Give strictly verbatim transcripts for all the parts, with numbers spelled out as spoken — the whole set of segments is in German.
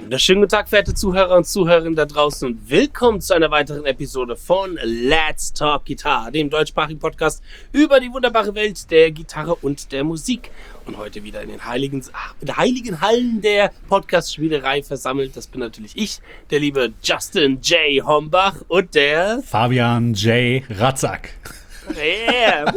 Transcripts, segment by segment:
Wunderschönen guten Tag, verehrte Zuhörer und Zuhörerinnen da draußen und willkommen zu einer weiteren Episode von Let's Talk Guitar, dem deutschsprachigen Podcast über die wunderbare Welt der Gitarre und der Musik. Und heute wieder in den heiligen, ach, in den heiligen Hallen der Podcast-Spielerei versammelt. Das bin natürlich ich, der liebe Justin J. Hombach und der Fabian J. Ratzak. Yeah.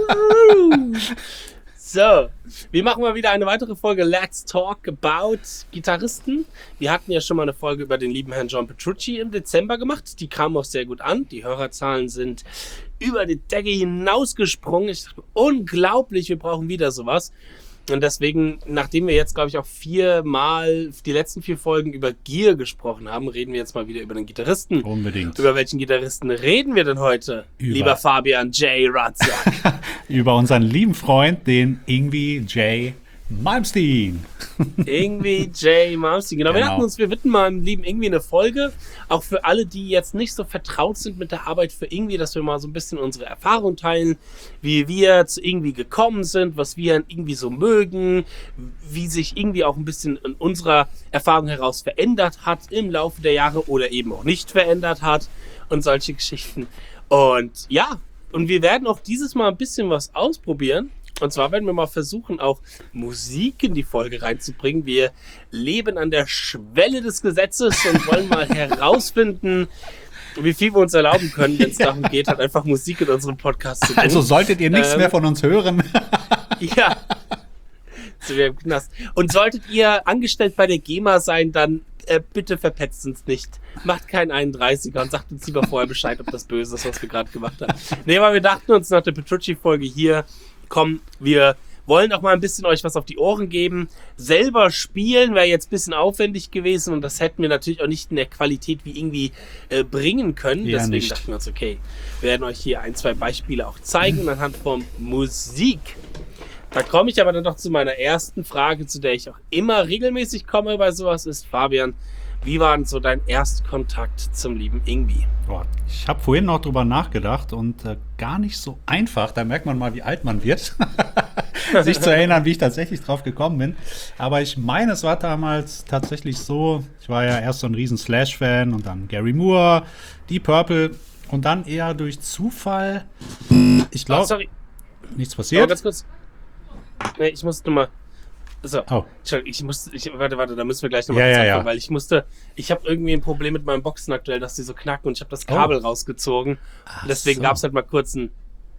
So, wir machen mal wieder eine weitere Folge Let's Talk About Gitarristen. Wir hatten ja schon mal eine Folge über den lieben Herrn John Petrucci im Dezember gemacht. Die kam auch sehr gut an. Die Hörerzahlen sind über die Decke hinausgesprungen. Ich dachte, unglaublich, wir brauchen wieder sowas. Und deswegen, nachdem wir jetzt, glaube ich, auch viermal die letzten vier Folgen über Gear gesprochen haben, reden wir jetzt mal wieder über den Gitarristen. Unbedingt. Über welchen Gitarristen reden wir denn heute, Über. lieber Fabian J. Ratzak? Über unseren lieben Freund, den Ingwie J. Malmsteen. Ingwie J. Malmsteen. Genau, wir Genau. dachten uns, wir widmen mal dem lieben Ingwie eine Folge. Auch für alle, die jetzt nicht so vertraut sind mit der Arbeit für Ingwie, dass wir mal so ein bisschen unsere Erfahrung teilen, wie wir zu Ingwie gekommen sind, was wir an Ingwie so mögen, wie sich Ingwie auch ein bisschen in unserer Erfahrung heraus verändert hat im Laufe der Jahre oder eben auch nicht verändert hat und solche Geschichten. Und ja, und wir werden auch dieses Mal ein bisschen was ausprobieren. Und zwar werden wir mal versuchen, auch Musik in die Folge reinzubringen. Wir leben an der Schwelle des Gesetzes und wollen mal herausfinden, wie viel wir uns erlauben können, wenn es darum geht, halt einfach Musik in unserem Podcast zu bringen. Also solltet ihr nichts Ähm, mehr von uns hören. Ja. So wie im Knast. Und solltet ihr angestellt bei der GEMA sein, dann äh, bitte verpetzt uns nicht. Macht keinen einunddreißiger und sagt uns lieber vorher Bescheid, ob das böse ist, was wir gerade gemacht haben. Nee, aber wir dachten uns nach der Petrucci-Folge hier, komm, wir wollen auch mal ein bisschen euch was auf die Ohren geben. Selber spielen wäre jetzt ein bisschen aufwendig gewesen und das hätten wir natürlich auch nicht in der Qualität wie irgendwie äh, bringen können. Ja, Deswegen nicht. dachten wir uns, okay, wir werden euch hier ein, zwei Beispiele auch zeigen anhand von Musik. Da komme ich aber dann doch zu meiner ersten Frage, zu der ich auch immer regelmäßig komme bei sowas, ist, Fabian, wie war denn so dein Erstkontakt zum lieben Ingwie? Boah, ich habe vorhin noch drüber nachgedacht und äh, gar nicht so einfach, da merkt man mal, wie alt man wird, sich zu erinnern, wie ich tatsächlich drauf gekommen bin. Aber ich meine, es war damals tatsächlich so, ich war ja erst so ein riesen Slash-Fan und dann Gary Moore, Deep Purple und dann eher durch Zufall, ich Oh, glaube, sorry, nichts aber passiert. ganz kurz. Nee, ich musste nur mal. So, Oh. Entschuldigung, ich musste, ich, warte, warte, da müssen wir gleich nochmal Ja, ja, anfangen, ja. weil ich musste, ich habe irgendwie ein Problem mit meinen Boxen aktuell, dass die so knacken und ich habe das Kabel rausgezogen. Ach Und deswegen so. gab es halt mal kurz ein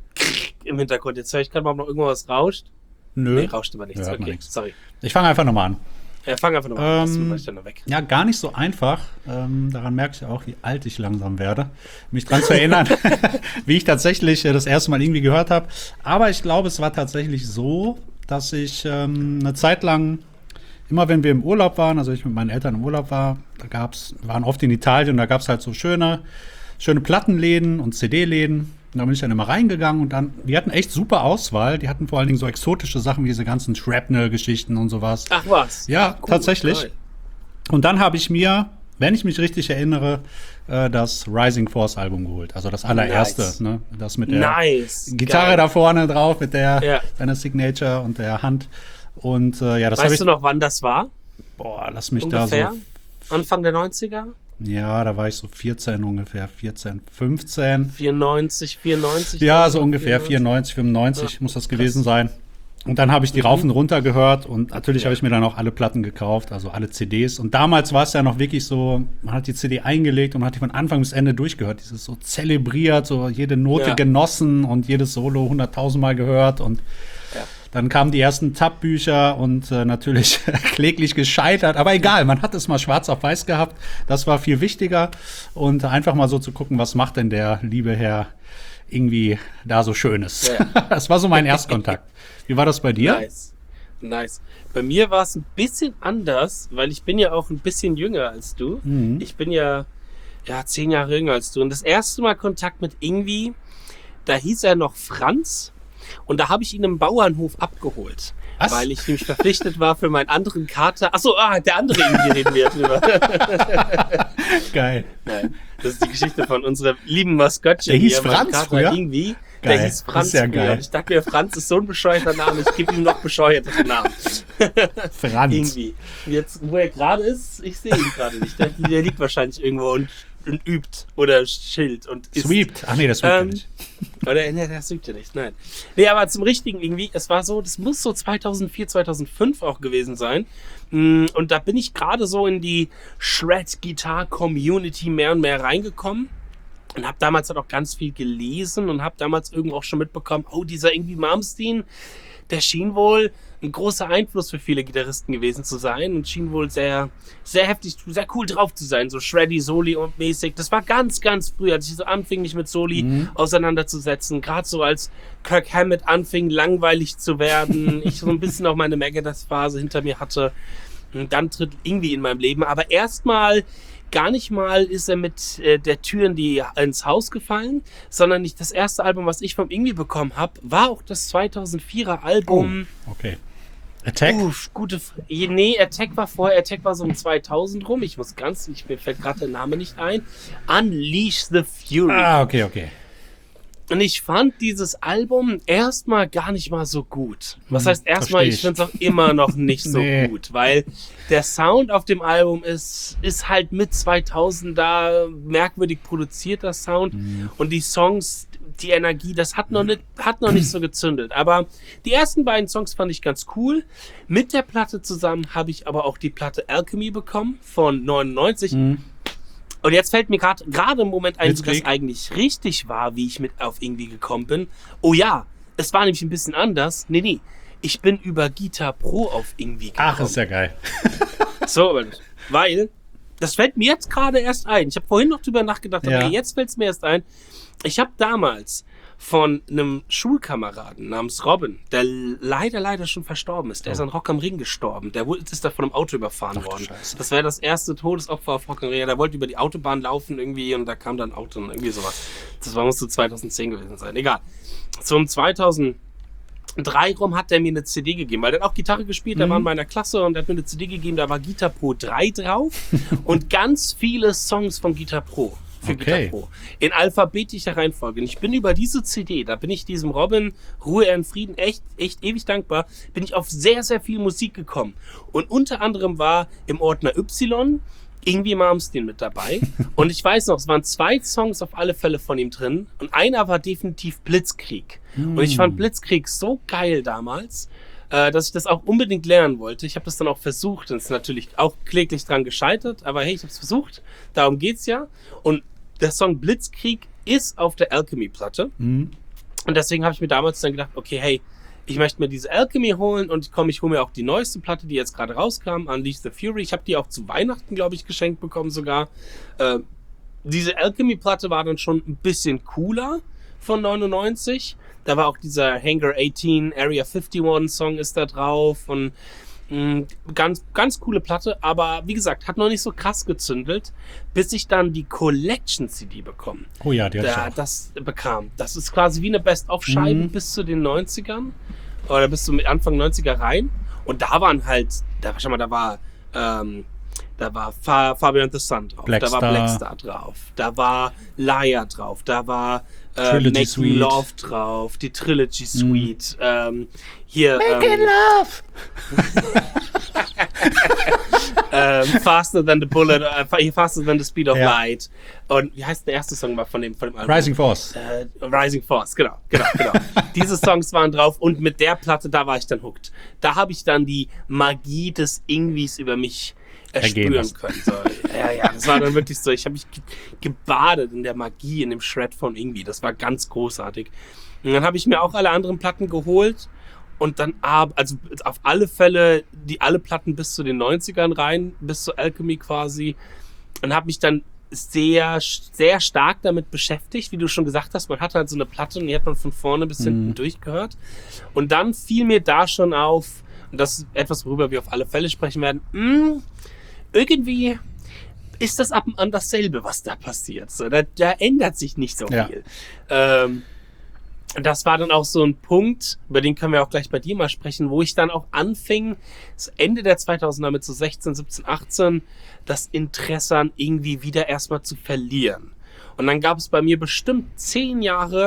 im Hintergrund. Jetzt höre ich gerade mal, ob noch irgendwas rauscht. Nö, Nee, rauscht aber nichts. Ja, hört man Okay, nichts. sorry. Ich fange einfach nochmal an. Ja, fang einfach nochmal an, das Ähm, war ich dann noch weg. Ja, gar nicht so einfach. Ähm, daran merke ich auch, wie alt ich langsam werde. Mich dran zu erinnern, wie ich tatsächlich äh, das erste Mal irgendwie gehört habe. Aber ich glaube, es war tatsächlich so, dass ich ähm, eine Zeit lang, immer wenn wir im Urlaub waren, also ich mit meinen Eltern im Urlaub war, da gab's, wir waren oft in Italien und da gab es halt so schöne, schöne Plattenläden und C D-Läden. Und da bin ich dann immer reingegangen und dann, die hatten echt super Auswahl. Die hatten vor allen Dingen so exotische Sachen wie diese ganzen Shrapnel-Geschichten und sowas. Ach was? Ja, Cool, tatsächlich. geil. Und dann habe ich mir, wenn ich mich richtig erinnere, äh, das Rising Force Album geholt. Also das allererste. Nice. Ne? Das mit der Nice. Gitarre Geil. da vorne drauf, mit der Ja. seiner Signature und der Hand. Und äh, ja, das habe Weißt ich. du noch, wann das war? Boah, lass mich Ungefähr? da so. Anfang der neunziger? Ja, da war ich so vierzehn ungefähr. vierzehn, fünfzehn. vierundneunzig, vierundneunzig? Ja, so ungefähr vierundneunzig, fünfundneunzig Ja, muss das gewesen sein. Und dann habe ich die rauf und runter gehört und natürlich Ja. habe ich mir dann auch alle Platten gekauft, also alle C Ds. Und damals war es ja noch wirklich so, man hat die C D eingelegt und man hat die von Anfang bis Ende durchgehört. Dieses so zelebriert, so jede Note Ja. genossen und jedes Solo hunderttausend Mal gehört. Und Ja. dann kamen die ersten Tab-Bücher und äh, natürlich kläglich gescheitert. Aber egal, man hat es mal schwarz auf weiß gehabt. Das war viel wichtiger. Und einfach mal so zu gucken, was macht denn der liebe Herr irgendwie da so Schönes. Ja. Das war so mein Erstkontakt. Wie war das bei dir? Nice. Nice. Bei mir war es ein bisschen anders, weil ich bin ja auch ein bisschen jünger als du. Mhm. Ich bin ja, ja zehn Jahre jünger als du. Und das erste Mal Kontakt mit Ingwie, da hieß er noch Franz. Und da habe ich ihn im Bauernhof abgeholt. Was? Weil ich nämlich verpflichtet war für meinen anderen Kater. Achso, ah, der andere Ingwie reden wir drüber. Geil. Nein, das ist die Geschichte von unserem lieben Maskottchen. Der hieß hier, mein Franz Kater früher? Ingwie. Geil. Der hieß Franz. Das ist ja früher. geil. Ich dachte mir, Franz ist so ein bescheuerter Name, ich gebe ihm noch bescheuertere Namen. Franz. Irgendwie. Jetzt, wo er gerade ist, ich sehe ihn gerade nicht. Der, der liegt wahrscheinlich irgendwo und, und übt oder chillt und isst. Sweept. Ach nee, das sweept Ähm, ja nicht. Oder, ne, das sieht ja nicht, nein. Nee, aber zum Richtigen irgendwie, es war so, das muss so zweitausendvier, zweitausendfünf auch gewesen sein. Und da bin ich gerade so in die Shred-Guitar-Community mehr und mehr reingekommen. Und habe damals halt auch ganz viel gelesen und habe damals irgendwo auch schon mitbekommen, oh, dieser irgendwie Malmsteen, der schien wohl ein großer Einfluss für viele Gitarristen gewesen zu sein und schien wohl sehr, sehr heftig, sehr cool drauf zu sein, so shreddy, Soli und mäßig. Das war ganz, ganz früh, als ich so anfing, mich mit Soli mhm. auseinanderzusetzen. Gerade so als Kirk Hammett anfing, langweilig zu werden. Ich so ein bisschen auch meine Megadeth-Phase hinter mir hatte. Und dann tritt irgendwie in meinem Leben. Aber erstmal gar nicht mal ist er mit äh, der Tür in die, ins Haus gefallen, sondern nicht das erste Album, was ich vom Irgendwie bekommen habe, war auch das zweitausendvierer Album. Oh, okay. Attack? Uff, gute F Nee, Attack war vorher. Attack war so um zweitausend rum. Ich muss ganz, ich, mir fällt gerade der Name nicht ein. Unleash the Fury. Ah, okay, okay. Und ich fand dieses Album erstmal gar nicht mal so gut. Was heißt erstmal, ich, ich finde es auch immer noch nicht so nee. gut, weil der Sound auf dem Album ist, ist halt mit zweitausend da merkwürdig produzierter Sound mhm. und die Songs, die Energie, das hat noch nicht, hat noch nicht so gezündet. Aber die ersten beiden Songs fand ich ganz cool. Mit der Platte zusammen habe ich aber auch die Platte Alchemy bekommen von neunundneunzig. Mhm. Und jetzt fällt mir gerade gerade im Moment ein, dass das eigentlich richtig war, wie ich mit auf Irgendwie gekommen bin. Oh ja, es war nämlich ein bisschen anders. Nee, nee, ich bin über Guitar Pro auf Irgendwie gekommen. Ach, ist ja geil. So, weil, das fällt mir jetzt gerade erst ein. Ich habe vorhin noch drüber nachgedacht, ja. aber jetzt fällt es mir erst ein. Ich habe damals von einem Schulkameraden namens Robin, der leider, leider schon verstorben ist. Der oh. ist an Rock am Ring gestorben. Der ist da von einem Auto überfahren Ach, worden. Das wäre das erste Todesopfer auf Rock am Ring. Der wollte über die Autobahn laufen irgendwie und da kam dann ein Auto und irgendwie sowas. Das war, musste zweitausendzehn gewesen sein. Egal. Zum zweitausenddrei rum hat der mir eine C D gegeben, weil der hat auch Gitarre gespielt, der mhm. war in meiner Klasse und der hat mir eine C D gegeben, da war Guitar Pro drei drauf und ganz viele Songs von Guitar Pro. Für okay. Guitar Pro. In alphabetischer Reihenfolge. Und ich bin über diese C D, da bin ich diesem Robin, Ruhe in Frieden, echt, echt ewig dankbar, bin ich auf sehr, sehr viel Musik gekommen. Und unter anderem war im Ordner Y irgendwie Malmsteen mit dabei. Und ich weiß noch, es waren zwei Songs auf alle Fälle von ihm drin. Und einer war definitiv Blitzkrieg. Mm. Und ich fand Blitzkrieg so geil damals, dass ich das auch unbedingt lernen wollte. Ich habe das dann auch versucht und ist natürlich auch kläglich dran gescheitert, aber hey, ich habe es versucht, darum geht's ja. Und der Song Blitzkrieg ist auf der Alchemy-Platte mhm. und deswegen habe ich mir damals dann gedacht, okay, hey, ich möchte mir diese Alchemy holen und komm, ich hole mir auch die neueste Platte, die jetzt gerade rauskam, Unleash the Fury. Ich habe die auch zu Weihnachten, glaube ich, geschenkt bekommen sogar. Äh, diese Alchemy-Platte war dann schon ein bisschen cooler von neunundneunzig. Da war auch dieser Hangar achtzehn, Area einundfünfzig Song ist da drauf und mh, ganz, ganz coole Platte, aber wie gesagt, hat noch nicht so krass gezündelt, bis ich dann die Collection-C D bekomme. Oh ja, die hatte ich auch. Das bekam. Das ist quasi wie eine Best-of-Scheibe mhm. bis zu den neunzigern oder bis zu Anfang neunziger rein und da waren halt, da, schau mal, da war ähm, da war Far, Far Beyond the Sun drauf, Black da war Star. Blackstar drauf, da war Liar drauf, da war äh, Trilogy Making Suite. Love drauf, die Trilogy Suite, mm. ähm, hier Making ähm, Love! ähm, Faster Than the Bullet, äh, Faster Than the Speed of ja. Light und wie heißt der erste Song mal von dem, von dem Album? Rising Force. Äh, Rising Force, genau, genau, genau. Diese Songs waren drauf und mit der Platte, da war ich dann hooked. Da habe ich dann die Magie des Ingwies über mich erspüren können. So, ja, ja, das war dann wirklich so. Ich habe mich ge gebadet in der Magie, in dem Shred von Ingwie. Das war ganz großartig. Und dann habe ich mir auch alle anderen Platten geholt und dann, also auf alle Fälle, die alle Platten bis zu den neunzigern rein, bis zu Alchemy quasi und habe mich dann sehr, sehr stark damit beschäftigt, wie du schon gesagt hast. Man hat halt so eine Platte und die hat man von vorne bis hinten mhm. durchgehört. Und dann fiel mir da schon auf, und das ist etwas, worüber wir auf alle Fälle sprechen werden, mh, irgendwie ist das ab und an dasselbe, was da passiert. So, da, da ändert sich nicht so ja. viel. Ähm, das war dann auch so ein Punkt, über den können wir auch gleich bei dir mal sprechen, wo ich dann auch anfing, das Ende der zweitausender mit so sechzehn, siebzehn, achtzehn, das Interesse an irgendwie wieder erstmal zu verlieren. Und dann gab es bei mir bestimmt zehn Jahre, wo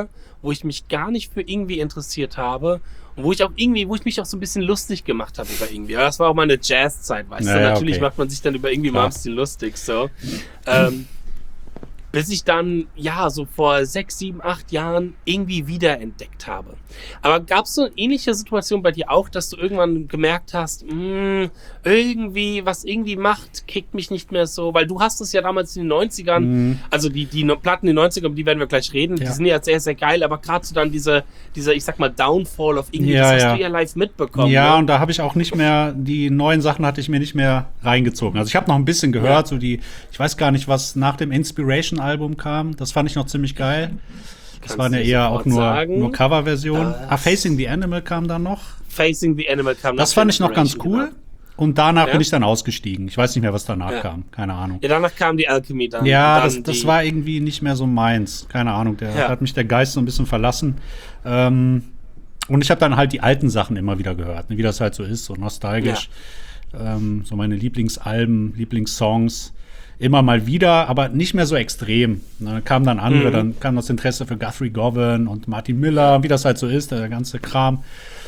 wo ich mich gar nicht für irgendwie interessiert habe und wo ich auch irgendwie, wo ich mich auch so ein bisschen lustig gemacht habe über irgendwie. Aber das war auch meine Jazz-Zeit, weißt naja, du. Natürlich okay. macht man sich dann über irgendwie mal ein bisschen lustig, so. ähm, bis ich dann, ja, so vor sechs, sieben, acht Jahren irgendwie wiederentdeckt habe. Aber gab es so eine ähnliche Situation bei dir auch, dass du irgendwann gemerkt hast, mh, irgendwie, was irgendwie macht, kickt mich nicht mehr so, weil du hast es ja damals in den neunzigern, Mhm. also die, die Platten in den neunzigern, um die werden wir gleich reden, Ja. die sind ja sehr, sehr geil, aber gerade so dann diese, dieser, ich sag mal, Downfall of irgendwie, Ja, das ja. hast du ja live mitbekommen. Ja, ne? und da habe ich auch nicht mehr, die neuen Sachen hatte ich mir nicht mehr reingezogen. Also ich habe noch ein bisschen gehört, Ja. so die, ich weiß gar nicht, was nach dem Inspiration-Album kam. Das fand ich noch ziemlich geil. Das Kannst waren ja du eher sofort auch nur, sagen? nur Coverversionen. Das- Ah, Facing the Animal kam dann noch. Facing the Animal kam Das nach fand ich noch ganz Inspiration, cool. genau. Und danach Ja? bin ich dann ausgestiegen. Ich weiß nicht mehr, was danach Ja. kam. Keine Ahnung. Ja, danach kam die Alchemy dann. Ja, dann das, das die, war irgendwie nicht mehr so meins. Keine Ahnung, der Ja. hat mich der Geist so ein bisschen verlassen. Ähm, und ich habe dann halt die alten Sachen immer wieder gehört, ne, wie das halt so ist, so nostalgisch. Ähm, so meine Lieblingsalben, Lieblingssongs. Immer mal wieder, aber nicht mehr so extrem. Ne, kamen dann andere, Mhm. dann kam das Interesse für Guthrie Govan und Martin Miller, wie das halt so ist, der ganze Kram.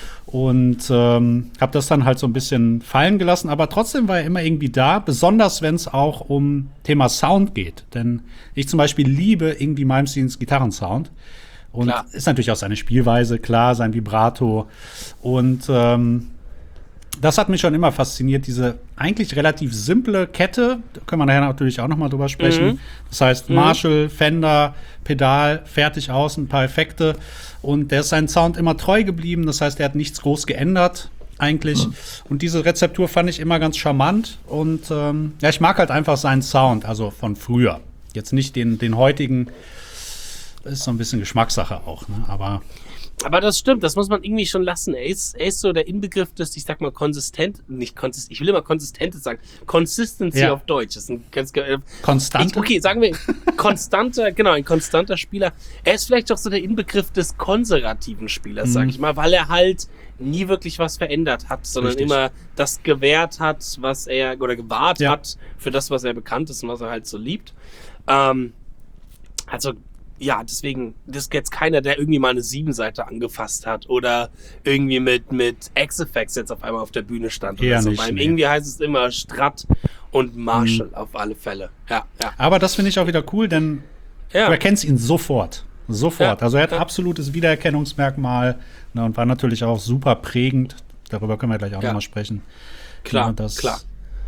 Und ähm, habe das dann halt so ein bisschen fallen gelassen, aber trotzdem war er immer irgendwie da, besonders wenn es auch um Thema Sound geht. Denn ich zum Beispiel liebe irgendwie Malmsteens Gitarrensound. Und Klar. ist natürlich auch seine Spielweise, klar, sein Vibrato. Und ähm, das hat mich schon immer fasziniert, diese eigentlich relativ simple Kette. Da können wir nachher natürlich auch noch mal drüber sprechen. Mhm. Das heißt, Marshall, Fender, Pedal, fertig aus, ein paar Effekte. Und der ist seinen Sound immer treu geblieben. Das heißt, er hat nichts groß geändert eigentlich. Und diese Rezeptur fand ich immer ganz charmant. Und ähm, ja, ich mag halt einfach seinen Sound, also von früher. Jetzt nicht den, den heutigen. Das ist so ein bisschen Geschmackssache auch, ne? Aber Aber das stimmt, das muss man irgendwie schon lassen. Er ist, er ist so der Inbegriff des, ich sag mal, konsistent, nicht konsistent, ich will immer konsistentes sagen, Consistency Ja. auf Deutsch. Das ist ein ganz, äh, konstant. ich, okay, sagen wir, konstanter, genau, ein konstanter Spieler. Er ist vielleicht auch so der Inbegriff des konservativen Spielers, sag Mhm. ich mal, weil er halt nie wirklich was verändert hat, sondern Richtig. immer das gewährt hat, was er, oder gewahrt Ja. hat für das, was er bekannt ist und was er halt so liebt. Ähm, also, ja, deswegen, das ist jetzt keiner, der irgendwie mal eine Siebenseite angefasst hat oder irgendwie mit, mit X-Effects jetzt auf einmal auf der Bühne stand Eher oder so. nicht, Beim nee. irgendwie heißt es immer Strat und Marshall auf alle Fälle. Ja, ja. Aber das finde ich auch wieder cool, denn ja. du erkennst ihn sofort. Sofort. Ja. Also er hat Ja. absolutes Wiedererkennungsmerkmal, ne, und war natürlich auch super prägend. Darüber können wir gleich auch Ja. noch mal sprechen. Klar, Ja, das- klar.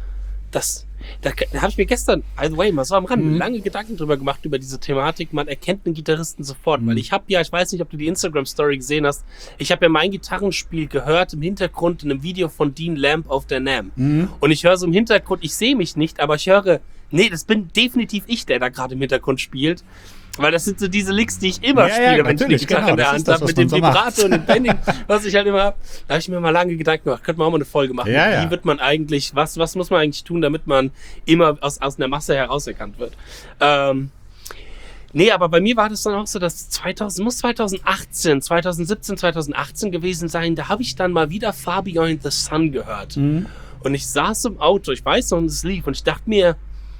Das, da, da habe ich mir gestern, by the way, mal so am Rand, Mhm. lange Gedanken drüber gemacht, über diese Thematik. Man erkennt einen Gitarristen sofort, Mhm. weil ich habe ja, ich weiß nicht, ob du die Instagram-Story gesehen hast, ich habe ja mein Gitarrenspiel gehört im Hintergrund in einem Video von Dean Lamb auf der NAMM. Mhm. Und ich höre so im Hintergrund, ich sehe mich nicht, aber ich höre, nee, das bin definitiv ich, der da gerade im Hintergrund spielt. Weil das sind so diese Licks, die ich immer Ja, ja, spiele, wenn ich die natürlich, Gitarre genau, in der das Hand ist das, habe, was mit man dem so Vibrato macht. und dem Bending, was ich halt immer habe. Da habe ich mir mal lange Gedanken gemacht, könnte man auch mal eine Folge machen. Ja, ja. Wie wird man eigentlich, was, was muss man eigentlich tun, damit man immer aus, aus einer Masse herauserkannt wird? Ähm, nee, aber bei mir war das dann auch so, dass zweitausend, muss zweitausendachtzehn, zweitausendsiebzehn, zweitausendachtzehn gewesen sein, da habe ich dann mal wieder Far Beyond the Sun gehört. Mhm. Und ich saß im Auto, ich weiß noch, und es lief, und ich dachte mir,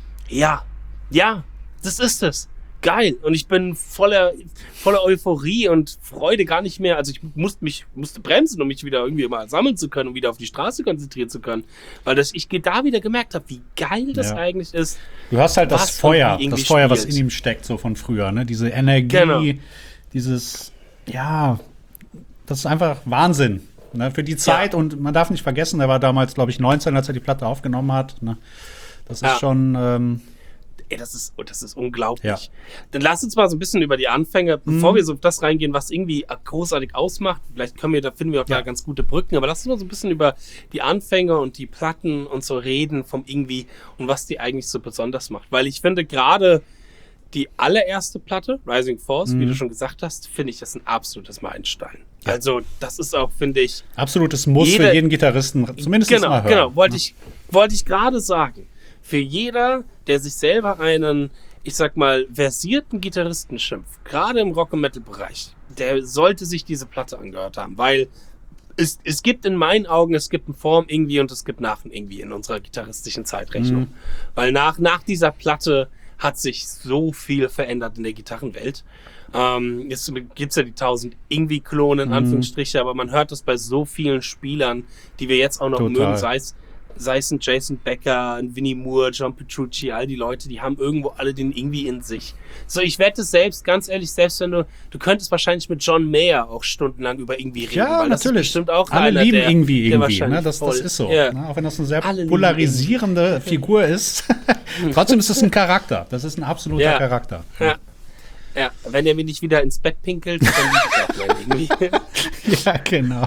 ja, ja, das ist es. Geil. Und ich bin voller, voller Euphorie und Freude gar nicht mehr. Also ich musste mich, musste bremsen, um mich wieder irgendwie mal sammeln zu können und wieder auf die Straße konzentrieren zu können. Weil das, ich da wieder gemerkt habe, wie geil das Ja. eigentlich ist. Du hast halt das Was Feuer, irgendwie das Feuer, was spielt. in ihm steckt, so von früher, ne? Diese Energie, Genau. dieses, ja, das ist einfach Wahnsinn, ne? Für die Zeit. Ja. Und man darf nicht vergessen, er war damals, glaube ich, neunzehn, als er die Platte aufgenommen hat, ne? Das ist Ja. schon, ähm, Ey, das ist, oh, das ist unglaublich. Ja. Dann lass uns mal so ein bisschen über die Anfänge, bevor wir so auf das reingehen, was irgendwie großartig ausmacht. Vielleicht können wir, da finden wir auch Ja. da ganz gute Brücken, aber lass uns mal so ein bisschen über die Anfänge und die Platten und so reden vom irgendwie und was die eigentlich so besonders macht. Weil ich finde gerade die allererste Platte, Rising Force, wie du schon gesagt hast, finde ich das ein absolutes Meilenstein. Ja. Also das ist auch, finde ich, absolutes Muss Jede- für jeden Gitarristen, zumindest genau, mal hören. genau, wollte ich, wollte ich gerade sagen. Für jeder, der sich selber einen, ich sag mal, versierten Gitarristen schimpft, gerade im Rock- und Metal-Bereich, der sollte sich diese Platte angehört haben, weil es, es gibt in meinen Augen, es gibt ein Form irgendwie und es gibt nach irgendwie in unserer gitarristischen Zeitrechnung. Mhm. Weil nach, nach dieser Platte hat sich so viel verändert in der Gitarrenwelt. Ähm, jetzt gibt es ja die tausend Ingwie-Klone, in Mhm. Anführungsstriche, aber man hört das bei so vielen Spielern, die wir jetzt auch noch Total. mögen, sei es, sei es ein Jason Becker, ein Vinnie Moore, John Petrucci, all die Leute, die haben irgendwo alle den Ingwie in sich. So, ich wette selbst, ganz ehrlich, selbst wenn du, du könntest wahrscheinlich mit John Mayer auch stundenlang über Ingwie reden, Ja, weil das ist natürlich. bestimmt auch Alle einer, lieben der, irgendwie der irgendwie. Ne? wahrscheinlich Das, das voll- ist so. Ja. Ne? Auch wenn das eine sehr Alle lieben polarisierende Figur ist. Trotzdem ist es ein Charakter. Das ist ein absoluter Ja. Charakter. Ja. Ja, wenn er mir nicht wieder ins Bett pinkelt, dann liebe ich auch mal irgendwie. Ja, genau.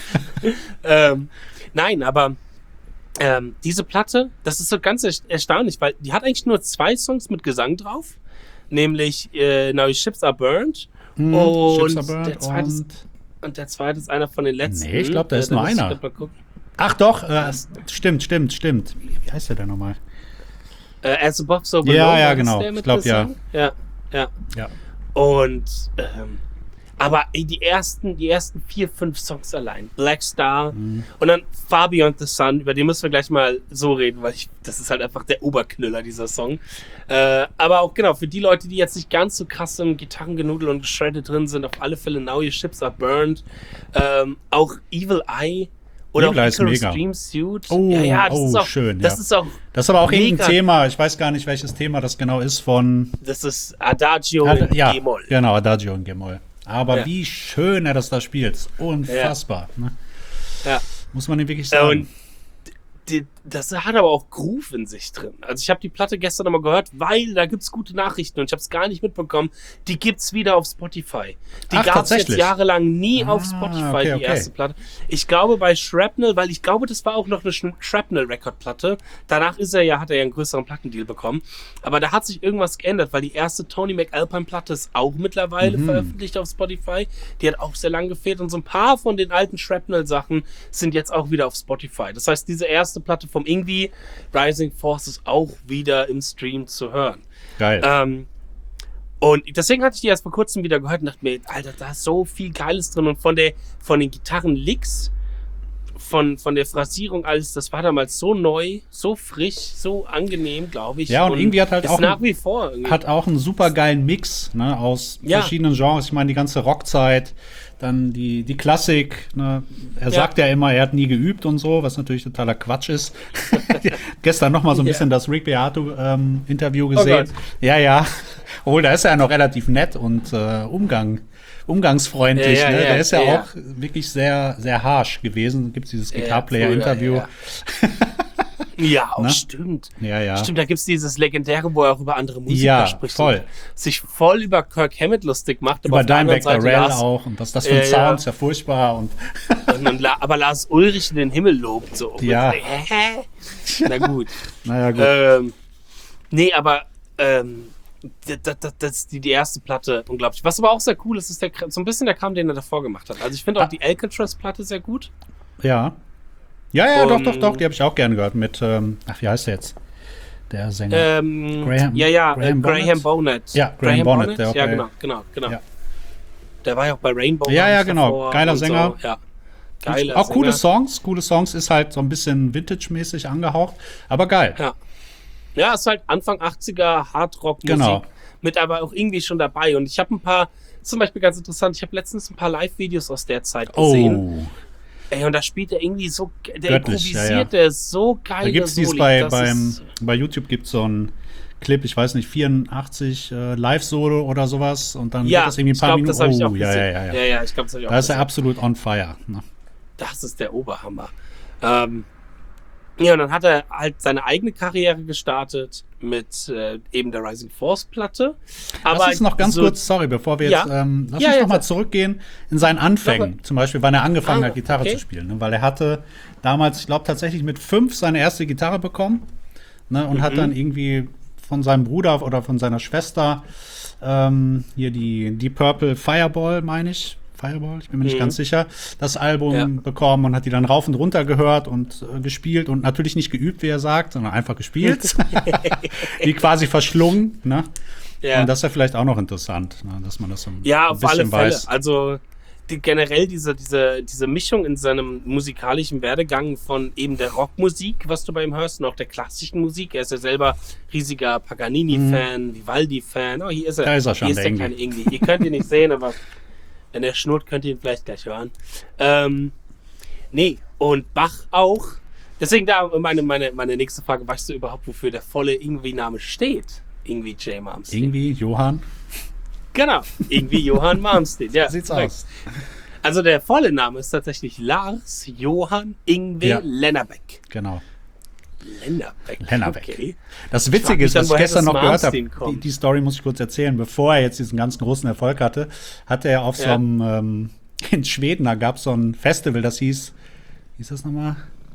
ähm, nein, aber ähm, diese Platte, das ist so ganz er- erstaunlich, weil die hat eigentlich nur zwei Songs mit Gesang drauf, nämlich äh, Now Your Ships Are Burned Hm, und, Ships Are Burned der zweite ist, und und der zweite ist einer von den letzten. Nee, ich glaub, da Äh, ist nur muss ich einer. grad mal gucken. Ach doch, äh, stimmt, stimmt, stimmt. Wie, wie heißt der denn nochmal? Äh, As Above, So Below. Ja, ja, war das genau. der Ich mit glaub, ja. Gesang? Ja, ja. Ja. Und ähm, aber ey, die ersten, die ersten vier, fünf Songs allein. Black Star Mhm. und dann Far Beyond the Sun, über den müssen wir gleich mal so reden, weil ich, das ist halt einfach der Oberknüller, dieser Song. Äh, aber auch genau, für die Leute, die jetzt nicht ganz so krass im Gitarrengenudel und Shredded drin sind, auf alle Fälle Now Your Ships Are Burned. Ähm, auch Evil Eye oder Evil Eye auch ist Icarus mega. Dream Suit. Oh, ja, ja, das oh, ist auch, schön, Das ja. ist auch, Das ist aber auch Mega. irgendein Thema. Ich weiß gar nicht, welches Thema das genau ist von. das ist Adagio Ja, in ja, G-Moll. genau, Adagio in G-Moll. Aber Ja. wie schön er das da spielt. Unfassbar. Ne? Ja. Muss man ihm wirklich Äh, sagen. Und die, das hat aber auch Groove in sich drin. Also ich habe die Platte gestern nochmal gehört, weil da gibt's gute Nachrichten und ich habe es gar nicht mitbekommen. Die gibt's wieder auf Spotify. Die Ach, gab's jetzt tatsächlich? jahrelang nie Ah, auf Spotify, okay, die okay. erste Platte. Ich glaube bei Shrapnel, weil ich glaube, das war auch noch eine Sch- Shrapnel-Record-Platte. Danach ist er ja, hat er ja einen größeren Plattendeal bekommen. Aber da hat sich irgendwas geändert, weil die erste Tony McAlpine-Platte ist auch mittlerweile Mhm. veröffentlicht auf Spotify. Die hat auch sehr lange gefehlt und so ein paar von den alten Shrapnel-Sachen sind jetzt auch wieder auf Spotify. Das heißt, diese erste Platte vom Ingwie, Rising Force, ist auch wieder im Stream zu hören. Geil. Ähm, und deswegen hatte ich die erst vor kurzem wieder gehört und dachte mir, Alter, da ist so viel Geiles drin. Und von der, von den Gitarren-Licks, von, von der Phrasierung, alles, das war damals so neu, so frisch, so angenehm, glaube ich. Ja, und irgendwie hat halt ist auch nach ein- wie vor irgendwie. Hat auch einen super geilen Mix, ne, aus Ja. verschiedenen Genres. Ich meine, die ganze Rockzeit, dann die, die Klassik. Ne. Er Ja. sagt ja immer, er hat nie geübt und so, was natürlich totaler Quatsch ist. Gestern noch mal so ein Ja. bisschen das Rick Beato ähm, Interview Oh gesehen. Gott. ja, ja. Obwohl, da ist er ja noch relativ nett und äh, Umgang, umgangsfreundlich. Ja, ja, ne. ja, Der ist ja, ja, ja. auch wirklich sehr, sehr harsh gewesen. Gibt es dieses Ja, Guitar-Player-Interview. Ja, ja auch Ne? stimmt. Ja, ja. Stimmt, da gibt's dieses legendäre, wo er auch über andere Musiker Ja, spricht. voll. Und sich voll über Kirk Hammett lustig macht. aber Über auf der anderen Dimebag Seite Darrell Lars- auch. Und was das für ein Ja, ja. Sound ist ja furchtbar. Und Und dann, La- aber Lars Ulrich in den Himmel lobt so. Ja. Hä? Na gut. naja, gut. ähm, nee, aber ähm, das, das, das ist die, die erste Platte, unglaublich. Was aber auch sehr cool ist, ist der, so ein bisschen der Kram, den er davor gemacht hat. Also ich finde auch Ah. die Alcatraz-Platte sehr gut. Ja. Ja, ja, doch, Um, doch, doch, die habe ich auch gerne gehört mit, ähm, ach, wie heißt der jetzt? Der Sänger. Ähm, Graham- ja, ja, Graham Graham, äh, Graham Bonnet. Ja, Graham Bonnet, der auch ja, bei- genau, genau, genau. Ja. Der war ja auch bei Rainbow. Ja, war ja, ich genau. davor Geiler und Sänger. So. Ja. Geiler auch coole Sänger. Songs, coole Songs, ist halt so ein bisschen Vintage-mäßig angehaucht, aber geil. Ja. Ja, ist halt Anfang achtziger Hardrock-Musik. Genau. Mit aber auch irgendwie schon dabei. Und ich habe ein paar, zum Beispiel ganz interessant, ich habe letztens ein paar Live-Videos aus der Zeit gesehen. Oh, Ey, und da spielt er irgendwie so, der Göttlich, improvisiert, ja, ja. der ist so geil. da gibt's dies bei, beim, bei YouTube gibt's so einen Clip, ich weiß nicht, vierundachtzig äh, Live-Solo oder sowas und dann Ja, geht das irgendwie ein ich paar glaube, das Minuten. habe ich auch oh, ja, gesehen. ja, ja, ja, ja. ja, ich glaube, das habe ich auch Da ist er gesehen. absolut on fire. Ne? Das ist der Oberhammer. Ähm, ja, und dann hat er halt seine eigene Karriere gestartet mit äh, eben der Rising Force Platte. Aber Lass uns noch ganz so, kurz, sorry, bevor wir Ja. jetzt, ähm, lass Ja, uns ja, noch mal klar. zurückgehen in seinen Anfängen. Doch, Zum Beispiel, wann er angefangen Ah, hat, Gitarre okay. zu spielen. Ne? Weil er hatte damals, ich glaube, tatsächlich mit fünf seine erste Gitarre bekommen. Ne? Und Mhm. hat dann irgendwie von seinem Bruder oder von seiner Schwester ähm, hier die, die Purple Fireball, meine ich. Fireball, ich bin mir nicht Mhm. ganz sicher, das Album Ja. bekommen und hat die dann rauf und runter gehört und äh, gespielt und natürlich nicht geübt, wie er sagt, sondern einfach gespielt. die quasi verschlungen. Ne? Ja. Und das ist ja vielleicht auch noch interessant, ne, dass man das so ein Ja, ein auf alle bisschen Fälle. weiß. Also die, generell diese, diese, diese Mischung in seinem musikalischen Werdegang von eben der Rockmusik, was du bei ihm hörst, und auch der klassischen Musik. Er ist ja selber riesiger Paganini-Fan, mhm. Vivaldi-Fan. Oh, hier ist er. Da ist er schon, hier ist der kleine Ingwie. Ihr könnt ihn nicht sehen, aber wenn er schnurrt, könnt ihr ihn vielleicht gleich hören. Ähm, nee, und Bach auch. Deswegen da meine, meine, meine nächste Frage, weißt du überhaupt, wofür der volle Ingwie-Name steht? Ingwie J. Malmsteen. Ingwie, Johann? Genau, Ingwie Johann Malmsteen. Ja, sieht's korrekt. aus. Also der volle Name ist tatsächlich Lars Johann Ingwie Ja. Lennerbeck. Genau. Lennerbeck. Lennerbeck. Okay. Das Witzige ist, dann, was ich woher gestern das noch gehört habe, Malmsteen kommt. die, die Story muss ich kurz erzählen. Bevor er jetzt diesen ganz großen Erfolg hatte, hatte er auf so Ja. einem, ähm, in Schweden, da gab es so ein Festival, das hieß, wie hieß das nochmal?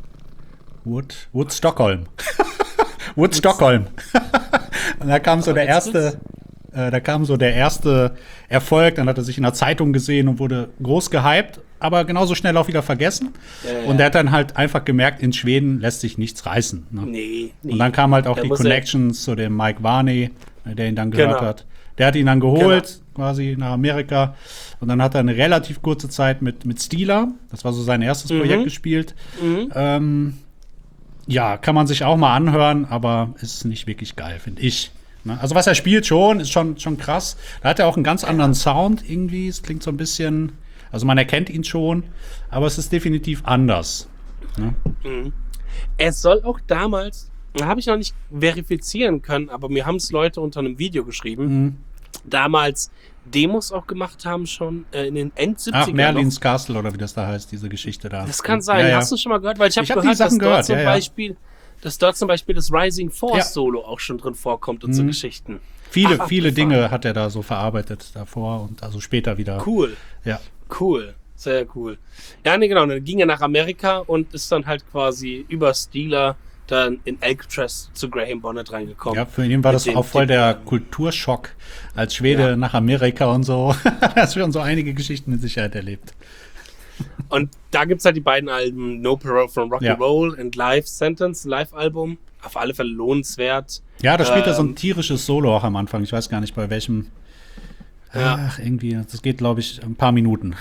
Wood, Wood Stockholm. Wood Stockholm. Und da kam so der erste, äh, da kam so der erste Erfolg, dann hat er sich in der Zeitung gesehen und wurde groß gehypt, aber genauso schnell auch wieder vergessen. Ja, ja. Und er hat dann halt einfach gemerkt, in Schweden lässt sich nichts reißen. Ne? Nee, nee. Und dann kam halt auch Da die muss er- Connections zu dem Mike Varney, der ihn dann gehört Genau. hat. Der hat ihn dann geholt, quasi nach Amerika. Und dann hat er eine relativ kurze Zeit mit, mit Steeler, das war so sein erstes Mhm. Projekt, gespielt. Mhm. Ähm, ja, kann man sich auch mal anhören, aber ist nicht wirklich geil, finde ich. Ne? Also was er spielt schon, ist schon, schon krass. Da hat er auch einen ganz anderen Sound irgendwie. Es klingt so ein bisschen, also man erkennt ihn schon, aber es ist definitiv anders. Ne? Er soll auch damals, habe ich noch nicht verifizieren können, aber mir haben es Leute unter einem Video geschrieben, Mhm. damals Demos auch gemacht haben schon äh, in den End-siebzigern. Ach, Merlins noch. Castle oder wie das da heißt, diese Geschichte da. Das kann sein. Ja, ja. Hast du schon mal gehört? Weil ich habe Ich hab die gehört, dass Sachen dort gehört, zum ja, ja. Beispiel, dass dort zum Beispiel das Rising Force Ja. Solo auch schon drin vorkommt und so Mhm. Geschichten. Viele, Ach, viele abgefahren. Dinge hat er da so verarbeitet davor und also später wieder. Cool. Ja. Cool. Sehr cool. Ja, nee, genau. Dann ging er nach Amerika und ist dann halt quasi über Steeler dann in Alcatraz zu Graham Bonnet reingekommen. Ja, für ihn war Mit das dem- auch voll dem- der Kulturschock als Schwede Ja. nach Amerika und so. Er hat schon so einige Geschichten mit Sicherheit erlebt. Und da gibt's halt die beiden Alben No Parole from Ja. Rock'n'Roll und Live Sentence, Live-Album. Auf alle Fälle lohnenswert. Ja, da spielt er so ein Ähm, tierisches Solo auch am Anfang. Ich weiß gar nicht bei welchem. Ja. Ach, irgendwie, das geht, glaube ich, ein paar Minuten.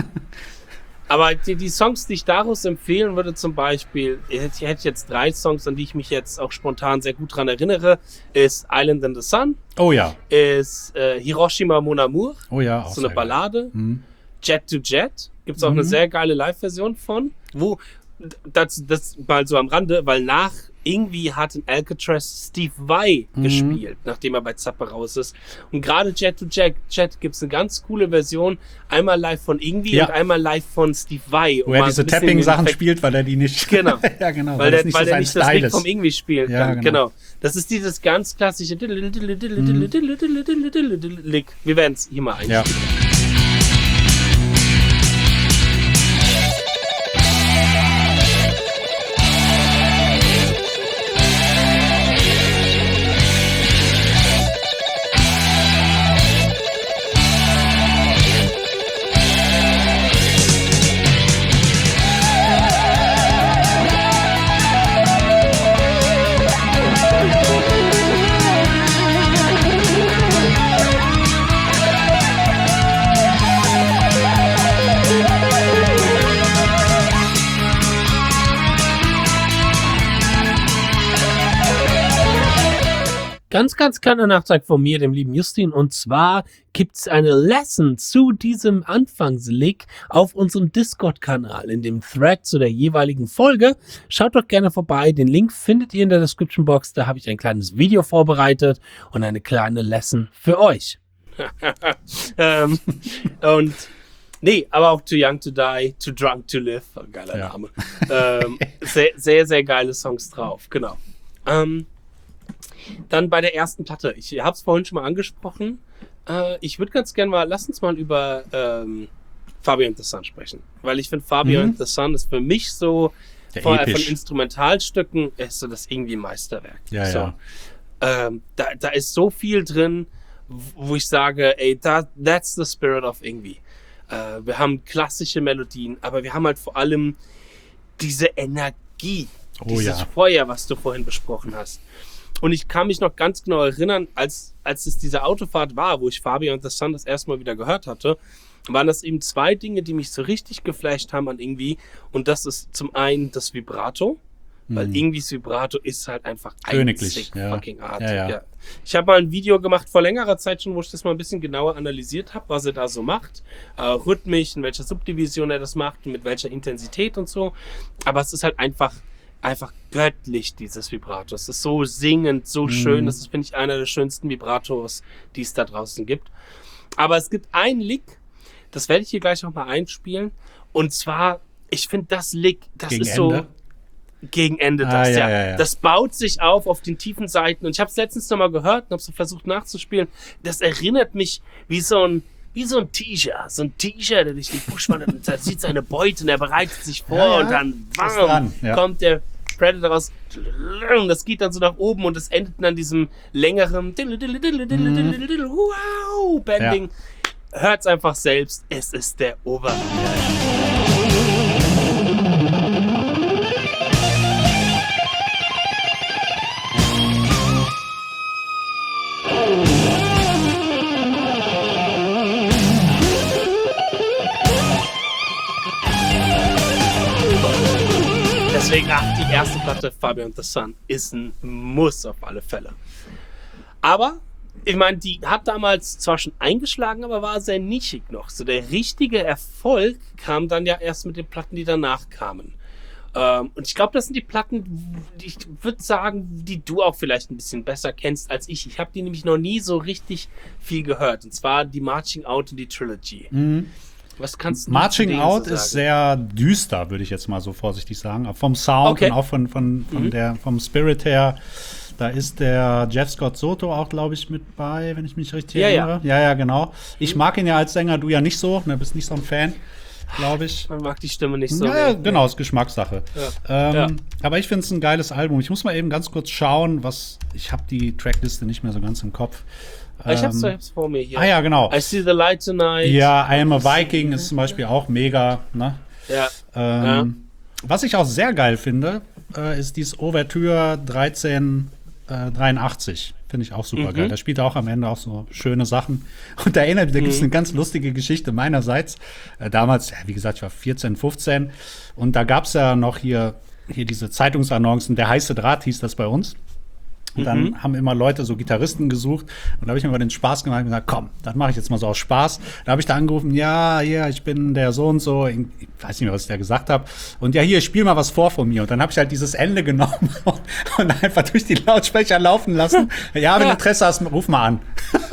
Aber die, die Songs, die ich daraus empfehlen würde, zum Beispiel, ich hätte ich hätte jetzt drei Songs, an die ich mich jetzt auch spontan sehr gut dran erinnere, ist Island in the Sun, Oh ja, ist äh, Hiroshima Mon Amour, oh ja, auch so eine sehr Ballade. Mhm. Jet to Jet gibt's auch Mhm. eine sehr geile Live-Version von, wo, das, das mal so am Rande, weil nach irgendwie hat in Alcatraz Steve Vai Mhm. gespielt, nachdem er bei Zappa raus ist. Und gerade Jet to Jet, Jet gibt's eine ganz coole Version, einmal live von irgendwie Ja. und einmal live von Steve Vai. Wo um er mal so diese ein bisschen Tapping-Sachen den Effekt- spielt, weil er die nicht. Genau. ja, genau. Weil das der, nicht weil so der sein nicht das Style Lied ist. vom irgendwie spielen Ja, kann. genau. Genau. Das ist dieses ganz klassische Lick. Wir werden es hier mal einspielen. Ja. Ganz, ganz kleiner Nachtrag von mir, dem lieben Justin. Und zwar gibt's eine Lesson zu diesem Anfangslick auf unserem Discord-Kanal, in dem Thread zu der jeweiligen Folge. Schaut doch gerne vorbei. Den Link findet ihr in der Description Box. Da habe ich ein kleines Video vorbereitet und eine kleine Lesson für euch. ähm, und nee, aber auch Too Young to Die, Too Drunk to Live. Oh, geiler Ja. Name. ähm, sehr, sehr, sehr geile Songs drauf. Genau. Ähm, Dann bei der ersten Platte. Ich habe es vorhin schon mal angesprochen. Äh, ich würde ganz gerne mal, lass uns mal über ähm, Fabio and the Sun sprechen. Weil ich finde, Fabio Mhm. and the Sun ist für mich so Der von, äh, von episch. Instrumentalstücken ist so das irgendwie Meisterwerk. Ja, so. ja. Ähm, da, da ist so viel drin, wo ich sage, ey, that, that's the spirit of Ingwie. Äh, wir haben klassische Melodien, aber wir haben halt vor allem diese Energie, Oh dieses ja. Feuer, was du vorhin besprochen hast. Und ich kann mich noch ganz genau erinnern, als, als es diese Autofahrt war, wo ich Fabio and the Sun das erste Mal wieder gehört hatte. waren das eben zwei Dinge, die mich so richtig geflasht haben an irgendwie. Und das ist zum einen das Vibrato, weil Mhm. irgendwie das Vibrato ist halt einfach Königlich, einzig ja. fucking artig. Ja, ja. Ja. Ich habe mal ein Video gemacht vor längerer Zeit schon, wo ich das mal ein bisschen genauer analysiert habe, was er da so macht, äh, rhythmisch, in welcher Subdivision er das macht und mit welcher Intensität und so. Aber es ist halt einfach einfach göttlich, dieses Vibrato. Es ist so singend, so schön. Das ist, finde ich, einer der schönsten Vibratos, die es da draußen gibt. Aber es gibt einen Lick, das werde ich hier gleich nochmal einspielen. Und zwar, ich finde das Lick, das Gegen ist so Ende? gegen Ende Ah, das, ja, ja, ja, ja. Das baut sich auf auf den tiefen Seiten. Und ich habe es letztens nochmal gehört und habe so versucht nachzuspielen. Das erinnert mich wie so ein wie so ein Teacher, so ein Teacher, der durch die Busch wandert und da sieht seine Beute und er bereitet sich vor Ja, ja. und dann Ist bam, dran, ja. kommt der Predator raus. Das geht dann so nach oben und es endet dann diesem längeren wow, Bending. Hört's einfach selbst, es ist der Ober. Deswegen, ach, die erste Platte, Fabio and the Sun, ist ein Muss auf alle Fälle. Aber, ich meine, die hat damals zwar schon eingeschlagen, aber war sehr nischig noch. So der richtige Erfolg kam dann ja erst mit den Platten, die danach kamen. Ähm, und ich glaube, das sind die Platten, die ich würde sagen, die du auch vielleicht ein bisschen besser kennst als ich. Ich habe die nämlich noch nie so richtig viel gehört. Und zwar die Marching Out und die Trilogy. Mhm. Was kannst du zu Marching denen Out so ist sagen? sehr düster, würde ich jetzt mal so vorsichtig sagen. Auch vom Sound Okay. und auch von, von, von Mhm. der, vom Spirit her. Da ist der Jeff Scott Soto auch, glaube ich, mit bei, wenn ich mich richtig Ja, ja. erinnere. Ja, ja, genau. Ich mag ihn ja als Sänger, du ja nicht so. Ne, bist nicht so ein Fan, glaube ich. Man mag die Stimme nicht so. Ja, ja, nee. genau, ist Geschmackssache. Ja. Ähm, Ja. Aber ich finde es ein geiles Album. Ich muss mal eben ganz kurz schauen, was. Ich habe die Trackliste nicht mehr so ganz im Kopf. Ich hab's, Ähm, ich hab's vor mir hier. Ah ja, genau. I See the Light Tonight. Ja, I Am a Viking ist zum Beispiel auch mega. Ne? Ja. Ähm, Was ich auch sehr geil finde, äh, ist dieses Ouvertüre dreizehn dreiundachtzig. Finde ich auch super Mhm. geil. Da spielt er auch am Ende auch so schöne Sachen. Und da erinnert, da gibt es Mhm. eine ganz lustige Geschichte meinerseits. Äh, damals, ja, wie gesagt, ich war vierzehn, fünfzehn. Und da gab es ja noch hier, hier diese Zeitungsannoncen. Der heiße Draht hieß das bei uns. Und dann Mhm. haben immer Leute so Gitarristen gesucht. Und da habe ich mir mal den Spaß gemacht und gesagt, komm, das mache ich jetzt mal so aus Spaß. Da habe ich da angerufen, ja, hier, ich bin der so und so. Ich weiß nicht mehr, was ich da gesagt habe. Und ja, hier, spiel mal was vor von mir. Und dann habe ich halt dieses Ende genommen und einfach durch die Lautsprecher laufen lassen. Ja, wenn du Interesse hast, ruf mal an.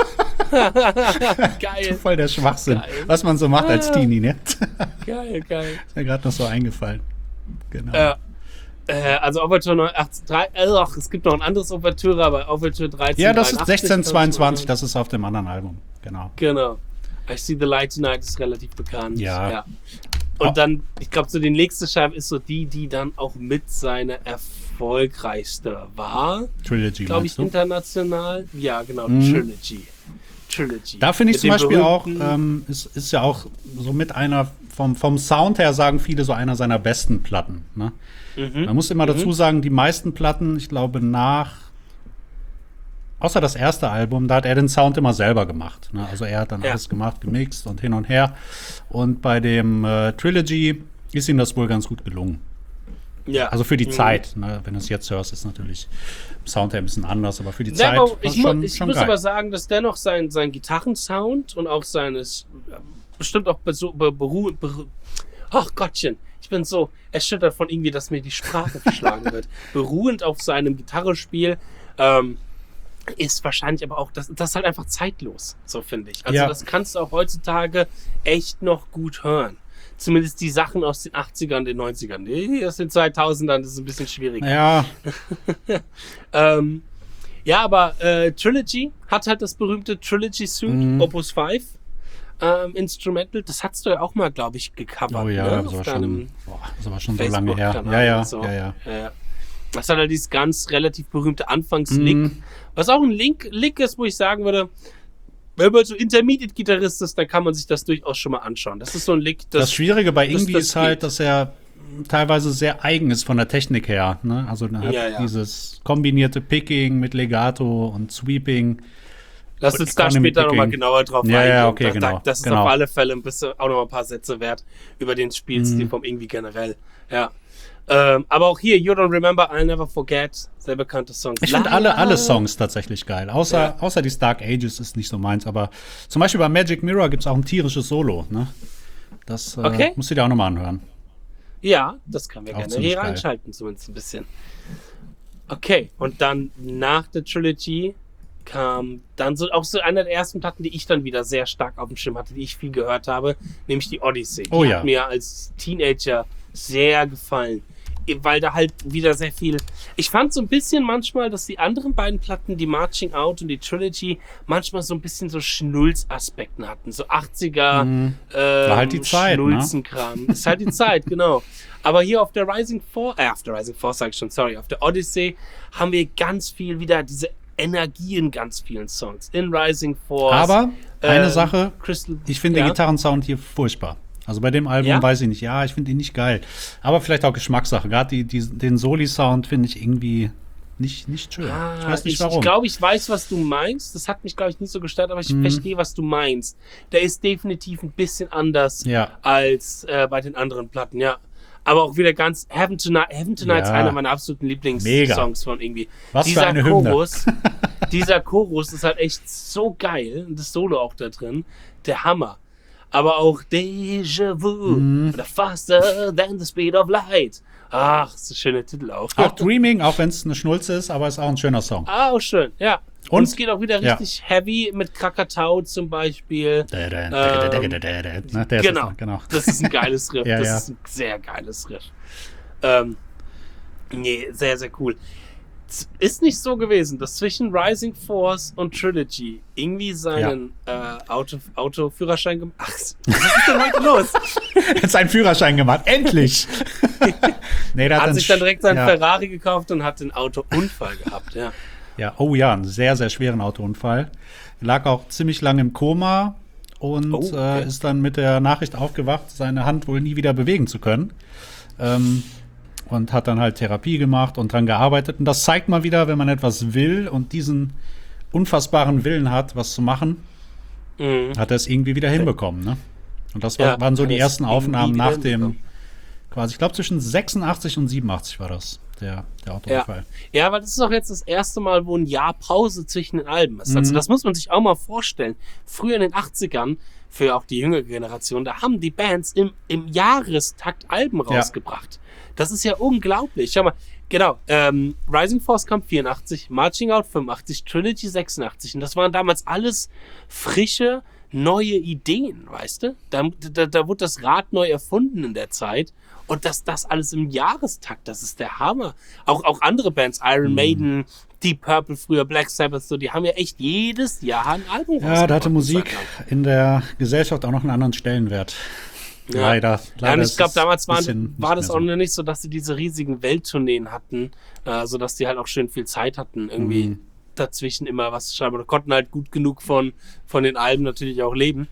Geil, Voll der Schwachsinn, Geil. was man so macht als Teenie, ne? geil, geil. Ist mir gerade noch so eingefallen. Genau. Äh, äh, also Overture neunundachtzig, drei, äh, ach, es gibt noch ein anderes Overture, aber Overture dreizehn. Ja, das ist dreiundachtzig, sechzehn zweiundzwanzig, kann das ist auf dem anderen Album. Genau. man sagen. Genau. I See the Light Tonight ist relativ bekannt. Ja. Und Oh. dann, ich glaube, so die nächste Scheibe ist so die, die dann auch mit seiner erfolgreichste war. Trilogy, Glaube ich, meinst du? international. Ja, genau, Mhm. Trilogy. Trilogy. Da finde ich Mit zum dem Beispiel auch, berühmten- ähm, ist, ist ja auch so mit einer, vom, vom Sound her sagen viele, so einer seiner besten Platten. Ne? Mhm. Man muss immer dazu sagen, die meisten Platten, ich glaube nach, außer das erste Album, da hat er den Sound immer selber gemacht. Ne? Also er hat dann Ja. alles gemacht, gemixt und hin und her. Und bei dem äh, Trilogy ist ihm das wohl ganz gut gelungen. Ja. Also für die Mhm. Zeit. Ne? Wenn du es jetzt hörst, ist natürlich im Sound her ein bisschen anders, aber für die Ja, Zeit aber war ich, es schon, mu ich schon muss geil. aber sagen, dass dennoch sein, sein Gitarrensound und auch seines, bestimmt auch beru be beru beru ach Gottchen, ich bin so erschüttert von irgendwie, dass mir die Sprache verschlagen wird. Beruhend auf seinem Gitarrespiel, ähm, ist wahrscheinlich aber auch, das, das ist halt einfach zeitlos, so finde ich. Also Ja. das kannst du auch heutzutage echt noch gut hören. Zumindest die Sachen aus den achtzigern, den neunzigern. Die aus den zweitausendern, das ist ein bisschen schwierig. Ja, Ähm, ja, aber äh, Trilogy hat halt das berühmte Trilogy Suite, Mhm. Opus fünf ähm, Instrumental. Das hast du ja auch mal, glaube ich, gecovert. oh ja, ne? das, war Auf schon, deinem boah, das war schon so lange her. Facebook-Kanal Ja, ja, und so. ja, ja. Ja. Das hat halt dieses ganz relativ berühmte Anfangslick. Mhm. Was auch ein Link, Lick ist, wo ich sagen würde, wenn man so Intermediate-Gitarrist ist, dann kann man sich das durchaus schon mal anschauen. Das ist so ein Lick, das, Das Schwierige bei das- Ingwie das ist halt, geht. dass er teilweise sehr eigen ist von der Technik her. Ne? Also er hat Ja, ja. dieses kombinierte Picking mit Legato und Sweeping. Lass uns da Economy später nochmal Picking. genauer drauf Ja, eingehen. ja, okay, Da- genau, da- Das ist genau. auf alle Fälle ein bisschen auch noch mal ein paar Sätze wert über den Spielstil Mhm. vom irgendwie generell. Ja. Ähm, aber auch hier, You Don't Remember, I'll Never Forget, sehr bekannte Songs. Ich finde La- alle, alle Songs tatsächlich geil. Außer, Ja. außer die Dark Ages ist nicht so meins. Aber zum Beispiel bei Magic Mirror gibt es auch ein tierisches Solo. Ne? Das äh, Okay. musst du dir auch nochmal anhören. Ja, das können wir Auch gerne ziemlich hier geil. reinschalten, zumindest ein bisschen. Okay, und dann nach der Trilogy kam dann so auch so einer der ersten Platten, die ich dann wieder sehr stark auf dem Schirm hatte, die ich viel gehört habe, nämlich die Odyssey. Die Oh ja. hat mir als Teenager sehr gefallen, weil da halt wieder sehr viel. Ich fand so ein bisschen manchmal, dass die anderen beiden Platten, die Marching Out und die Trilogy, manchmal so ein bisschen so Schnulz-Aspekten hatten, so achtziger Mhm. ähm, War halt die Zeit, ne? Schnulzenkram. Ist halt die Zeit, genau. Aber hier auf der Rising Force, äh, auf der Rising Force sag ich schon, sorry, auf der Odyssey haben wir ganz viel wieder diese Energie in ganz vielen Songs. In Rising Force. Aber eine ähm, Sache, Crystal, ich finde ja? den Gitarrensound hier furchtbar. Also bei dem Album Ja? weiß ich nicht. Ja, ich finde ihn nicht geil. Aber vielleicht auch Geschmackssache. Gerade die, die, den Soli-Sound finde ich irgendwie nicht, nicht schön. Ah, ich weiß nicht ich, warum. Ich glaube, ich weiß, was du meinst. Das hat mich, glaube ich, nicht so gestört, aber ich Mhm. verstehe, was du meinst. Der ist definitiv ein bisschen anders Ja. als äh, bei den anderen Platten, ja. Aber auch wieder ganz Heaven Tonight. Heaven Tonight ist Ja. einer meiner absoluten Mega. Lieblingssongs von irgendwie. Was für dieser eine Hymne. Chorus, dieser Chorus ist halt echt so geil. Und das Solo auch da drin. Der Hammer. Aber auch Déjà Vu. Mhm. Oder Faster Than the Speed of Light. Ach, das ist ein schöner Titel auch. Auch Dreaming, auch wenn es eine Schnulze ist, aber ist auch ein schöner Song. Ah, auch schön, ja. Und, Und? es geht auch wieder Ja. richtig heavy mit Krakatau zum Beispiel. Ne, der ist Genau. es, genau. Das ist ein geiles Riff. Ja, das ja. ist ein sehr geiles Riff. Ähm, nee, sehr, sehr cool. Es ist nicht so gewesen, dass zwischen Rising Force und Trilogy irgendwie seinen äh, Auto, Autoführerschein gemacht. Ach, was ist denn heute los? Jetzt einen Führerschein gemacht. Endlich! nee, der Hat einen sich dann direkt seinen ja. Ferrari gekauft und hat den Autounfall gehabt, ja. Ja, oh ja, einen sehr, sehr schweren Autounfall. Lag auch ziemlich lange im Koma und Oh, okay. äh, ist dann mit der Nachricht aufgewacht, seine Hand wohl nie wieder bewegen zu können. Ähm, und hat dann halt Therapie gemacht und dran gearbeitet. Und das zeigt mal wieder, wenn man etwas will und diesen unfassbaren Willen hat, was zu machen, Mhm. hat er es irgendwie wieder hinbekommen. Ne? Und das war, Ja, waren so hat die es ersten irgendwie Aufnahmen wieder nach hinbekommen. dem, quasi, ich glaube zwischen sechsundachtzig und siebenundachtzig war das, der, der Autounfall. Ja, weil das ist auch jetzt das erste Mal, wo ein Jahr Pause zwischen den Alben ist. Also Mhm. das muss man sich auch mal vorstellen. Früher in den achtzigern, für auch die jüngere Generation, da haben die Bands im, im Jahrestakt Alben Ja. rausgebracht. Das ist ja unglaublich. Schau mal, genau, ähm, Rising Force kam vierundachtzig, Marching Out fünfundachtzig, Trilogy sechsundachtzig. Und das waren damals alles frische, neue Ideen, weißt du? Da, da, da wurde das Rad neu erfunden in der Zeit. Und das, das alles im Jahrestakt, das ist der Hammer. Auch, auch andere Bands, Iron Mhm. Maiden, Deep Purple früher, Black Sabbath, so, die haben ja echt jedes Jahr ein Album Ja, da hatte rausgebracht, Musik eine Zeit lang. in der Gesellschaft auch noch einen anderen Stellenwert. Ja. Leider. Ja, leider und ist ich glaube, es damals ein waren, bisschen nicht war das mehr auch so. noch nicht so, dass sie diese riesigen Welttourneen hatten, äh, sodass die halt auch schön viel Zeit hatten, irgendwie Mhm. dazwischen immer was zu schreiben. Oder konnten halt gut genug von, von den Alben natürlich auch leben,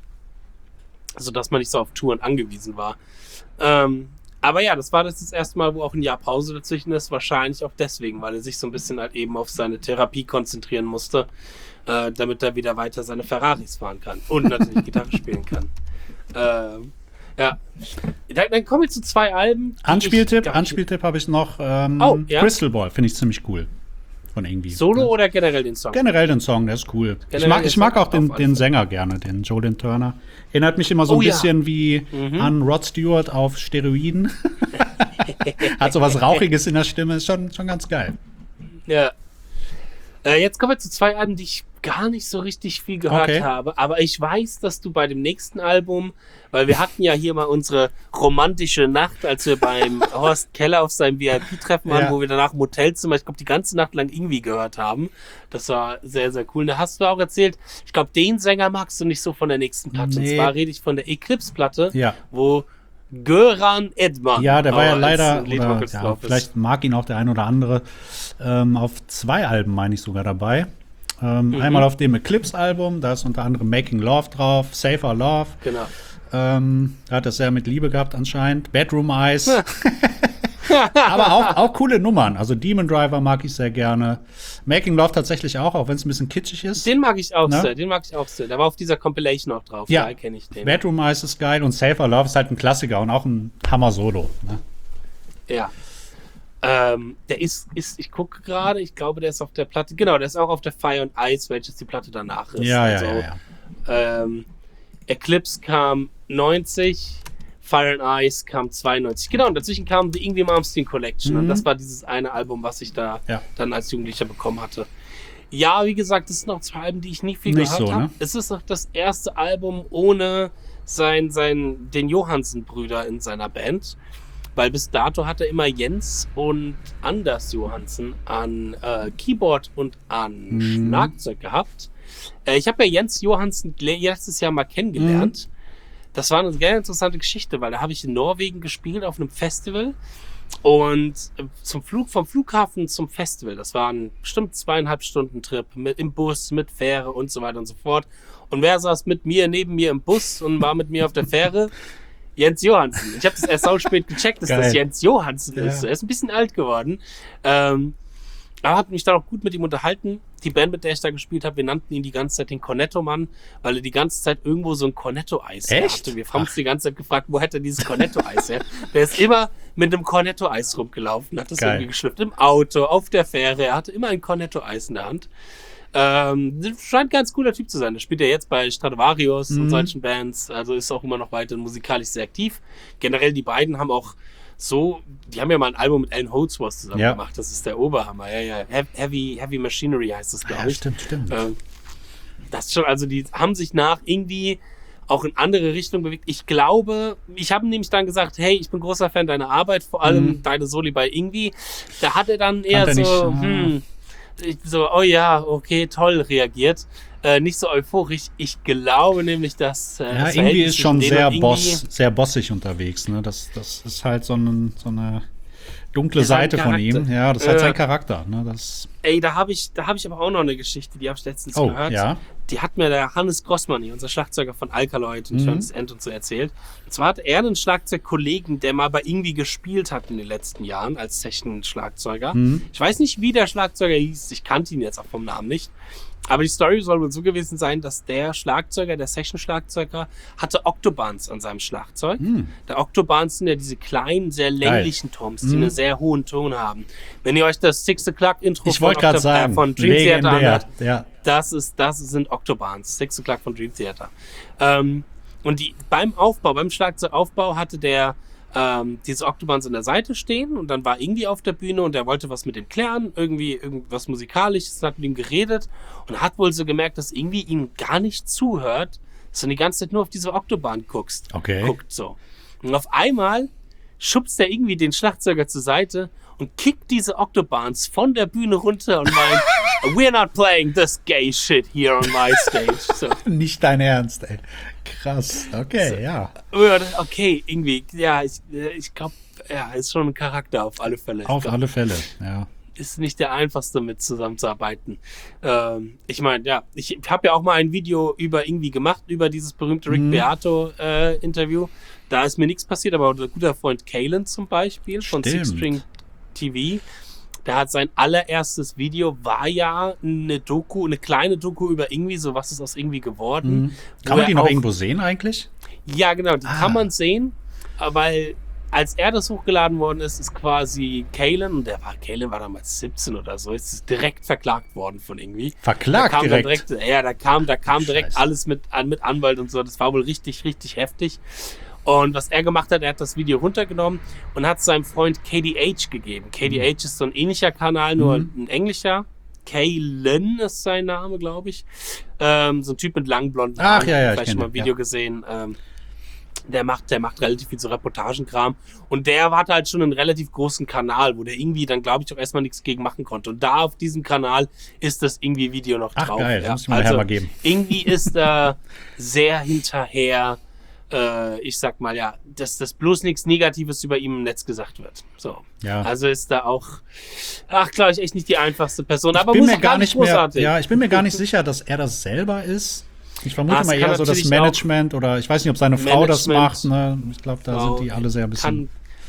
sodass man nicht so auf Touren angewiesen war. Ähm, aber ja, das war das, das erste Mal, wo auch ein Jahr Pause dazwischen ist. Wahrscheinlich auch deswegen, weil er sich so ein bisschen halt eben auf seine Therapie konzentrieren musste, äh, damit er wieder weiter seine Ferraris fahren kann und natürlich Gitarre spielen kann. Ähm, ja. Dann, dann kommen wir zu zwei Alben. die Anspieltipp, ich- Anspieltipp habe ich noch. Ähm, Oh, ja? Crystal Ball finde ich ziemlich cool. Von irgendwie. Solo oder generell den Song? Generell den Song, der ist cool. Ich Generell mag, den ich mag Song auch den, auf alle den Fälle. Sänger gerne, den Jolin Turner. Erinnert mich immer so Oh ein ja. bisschen wie Mhm. an Rod Stewart auf Steroiden. Hat so was Rauchiges in der Stimme, ist schon, schon ganz geil. Ja. Äh, jetzt kommen wir zu zwei Alben, die ich gar nicht so richtig viel gehört Okay. habe. Aber ich weiß, dass du bei dem nächsten Album, weil wir hatten ja hier mal unsere romantische Nacht, als wir beim Horst Keller auf seinem V I P-Treffen waren, Ja. wo wir danach im Hotelzimmer, ich glaube, die ganze Nacht lang irgendwie gehört haben. Das war sehr, sehr cool. Und da hast du auch erzählt, ich glaube, den Sänger magst du nicht so von der nächsten Platte. Und Nee. zwar rede ich von der Eclipse-Platte, Ja. wo Göran Edman Ja, der war ja als leider, Lead oder, Vocals ja, drauf ist. vielleicht mag ihn auch der ein oder andere, ähm, auf zwei Alben, meine ich, sogar dabei. Ähm, Mhm. Einmal auf dem Eclipse-Album, da ist unter anderem Making Love drauf, Safer Love. Genau. Ähm, da hat er es sehr mit Liebe gehabt anscheinend. Bedroom Eyes. Aber auch, auch coole Nummern. Also Demon Driver mag ich sehr gerne. Making Love tatsächlich auch, auch wenn es ein bisschen kitschig ist. Den mag ich auch Ne? sehr, den mag ich auch sehr. Der war auf dieser Compilation auch drauf, Ja. da kenne ich den. Bedroom Eyes ist geil und Safer Love ist halt ein Klassiker und auch ein Hammer-Solo. Ne? Ja. Ähm, der ist, ist ich gucke gerade, ich glaube, der ist auf der Platte, genau, der ist auch auf der Fire and Ice, welches die Platte danach ist. Ja, ja, also, ja, ja. Ähm, Eclipse kam neunzig, Fire and Ice kam zweiundneunzig. Genau, und dazwischen kam die Ingwie Malmsteen Collection. Mhm. Und das war dieses eine Album, was ich da Ja. dann als Jugendlicher bekommen hatte. Ja, wie gesagt, das sind noch zwei Alben, die ich nicht viel Nicht gehört so, habe. ne? Es ist noch das erste Album ohne sein, sein, den Johansen-Brüder in seiner Band. Weil bis dato hat er immer Jens und Anders Johansen an äh, Keyboard und an Mhm. Schlagzeug gehabt. Äh, ich habe ja Jens Johansen letztes Jahr mal kennengelernt. Das war eine sehr interessante Geschichte, weil da habe ich in Norwegen gespielt auf einem Festival und äh, zum Flug, vom Flughafen zum Festival, das war ein bestimmt zweieinhalb Stunden Trip mit im Bus, mit Fähre und so weiter und so fort. Und wer saß mit mir neben mir im Bus und war mit mir auf der Fähre? Jens Johansen. Ich habe das erst sau spät gecheckt, dass Geil. das Jens Johansen Ja. ist. Er ist ein bisschen alt geworden. Ähm, aber habe mich dann auch gut mit ihm unterhalten. Die Band, mit der ich da gespielt habe, wir nannten ihn die ganze Zeit den Cornetto-Mann, weil er die ganze Zeit irgendwo so ein Cornetto-Eis Echt? hatte. Wir haben uns die ganze Zeit gefragt, wo hat er dieses Cornetto-Eis her? Der ist immer mit einem Cornetto-Eis rumgelaufen, hat das Geil. irgendwie geschlüpft. Im Auto, auf der Fähre. Er hatte immer ein Cornetto-Eis in der Hand. Ähm, scheint ein ganz cooler Typ zu sein. Der spielt ja jetzt bei Stratovarius und Mhm. solchen Bands, also ist auch immer noch weiter musikalisch sehr aktiv. Generell, die beiden haben auch so, die haben ja mal ein Album mit Alan Holdsworth zusammen Ja. gemacht. Das ist der Oberhammer. Ja, ja. He- Heavy, Heavy Machinery heißt das, glaube Ja, ich. stimmt, stimmt. Ähm, das ist schon, also die haben sich nach irgendwie auch in andere Richtungen bewegt. Ich glaube, ich habe nämlich dann gesagt, hey, ich bin großer Fan deiner Arbeit, vor allem Mhm. deine Soli bei Ingwie. Da hat er dann eher er so, nicht, ah. hm, ich so, oh ja, okay, toll reagiert. Äh, nicht so euphorisch. Ich glaube nämlich, dass äh, Ja, das irgendwie Verhältnis ist schon zwischen denen sehr und boss, sehr bossig unterwegs. Ne? Das, das ist halt so, ein, so eine dunkle Ist sein Seite von ihm. Charakter. Ja, das ist halt Äh. sein Charakter. Ne? Das, Ey, da habe ich, da habe ich aber auch noch eine Geschichte, die habe ich letztens oh, gehört. ja. Die hat mir der Hannes Grossmann, hier, unser Schlagzeuger von Alkaloid und Mhm. Turns End und so erzählt. Und zwar hat er einen Schlagzeugkollegen, der mal bei Ingwie gespielt hat in den letzten Jahren als Session-Schlagzeuger. Mhm. Ich weiß nicht, wie der Schlagzeuger hieß. Ich kannte ihn jetzt auch vom Namen nicht. Aber die Story soll wohl so gewesen sein, dass der Schlagzeuger, der Session-Schlagzeuger, hatte Octobans an seinem Schlagzeug. Mhm. Der Octobans sind ja diese kleinen, sehr länglichen Toms, die Mhm. einen sehr hohen Ton haben. Wenn ihr euch das Six O'Clock Intro Ich wollte gerade Octo- sagen, äh, von Dream Theater legendär. anhört, Ja. das ist, das sind Octobans, Six O'Clock von Dream Theater. Ähm, und die, beim Aufbau, beim Schlagzeugaufbau hatte der ähm, diese Octobans an der Seite stehen und dann war irgendwie auf der Bühne und er wollte was mit dem klären, irgendwie irgendwas Musikalisches, hat mit ihm geredet und hat wohl so gemerkt, dass irgendwie ihm gar nicht zuhört, dass du die ganze Zeit nur auf diese Octoban guckst. Okay. Guckt so. Und auf einmal schubst er irgendwie den Schlagzeuger zur Seite und kickt diese Octobans von der Bühne runter und meint, we're not playing this gay shit here on my stage. So. Nicht dein Ernst, ey. Krass. Okay, ja. Okay, irgendwie, ja, ich, ich glaube, ja, ist schon ein Charakter auf alle Fälle. Ich Auf glaub, alle Fälle, ja. ist nicht der einfachste, mit zusammenzuarbeiten. Ähm, ich meine, ja, ich habe ja auch mal ein Video über irgendwie gemacht, über dieses berühmte Rick Mhm. Beato äh, Interview. Da ist mir nichts passiert, aber unser guter Freund Kalen zum Beispiel von Stimmt. Six String T V, der hat sein allererstes Video, war ja eine Doku, eine kleine Doku über irgendwie so, was ist aus irgendwie geworden. Mhm. wo Kann man er die noch auch- irgendwo sehen eigentlich? Ja, genau, die Ah. kann man sehen, weil als er das hochgeladen worden ist, ist quasi Kalen, und der war, Kalen war damals siebzehn oder so, ist direkt verklagt worden von irgendwie. Verklagt da kam dann direkt. direkt. Ja, da kam, da kam direkt Scheiße. alles mit, an- mit Anwalt und so. Das war wohl richtig, richtig heftig. Und was er gemacht hat, er hat das Video runtergenommen und hat es seinem Freund K D H gegeben. K D H ist so ein ähnlicher Kanal, nur Mhm. ein englischer. Kalen ist sein Name, glaube ich. Ähm, so ein Typ mit langen blonden Ach, Haaren. ja, ja, ich Vielleicht schon kenn mal ein ihn, Video ja. gesehen. Ähm, der macht, der macht relativ viel so Reportagenkram. Und der hatte halt schon einen relativ großen Kanal, wo der irgendwie dann, glaube ich, auch erstmal nichts gegen machen konnte. Und da auf diesem Kanal ist das irgendwie Video noch Ach, drauf. geil, das ja. muss ich mir nachher mal geben. Irgendwie ist er sehr hinterher, äh, ich sag mal, ja, dass das bloß nichts Negatives über ihm im Netz gesagt wird. So. Ja. Also ist da auch, ach, glaube ich, echt nicht die einfachste Person. Aber Ich bin mir musikalisch gar nicht mehr, großartig. ja, ich bin mir gar nicht sicher, dass er das selber ist. Ich vermute Ah, es mal kann eher so das natürlich Management oder ich weiß nicht, ob seine Frau das macht. Management, Ne? Ich glaube, da Frau sind die alle sehr ein bisschen. Kann,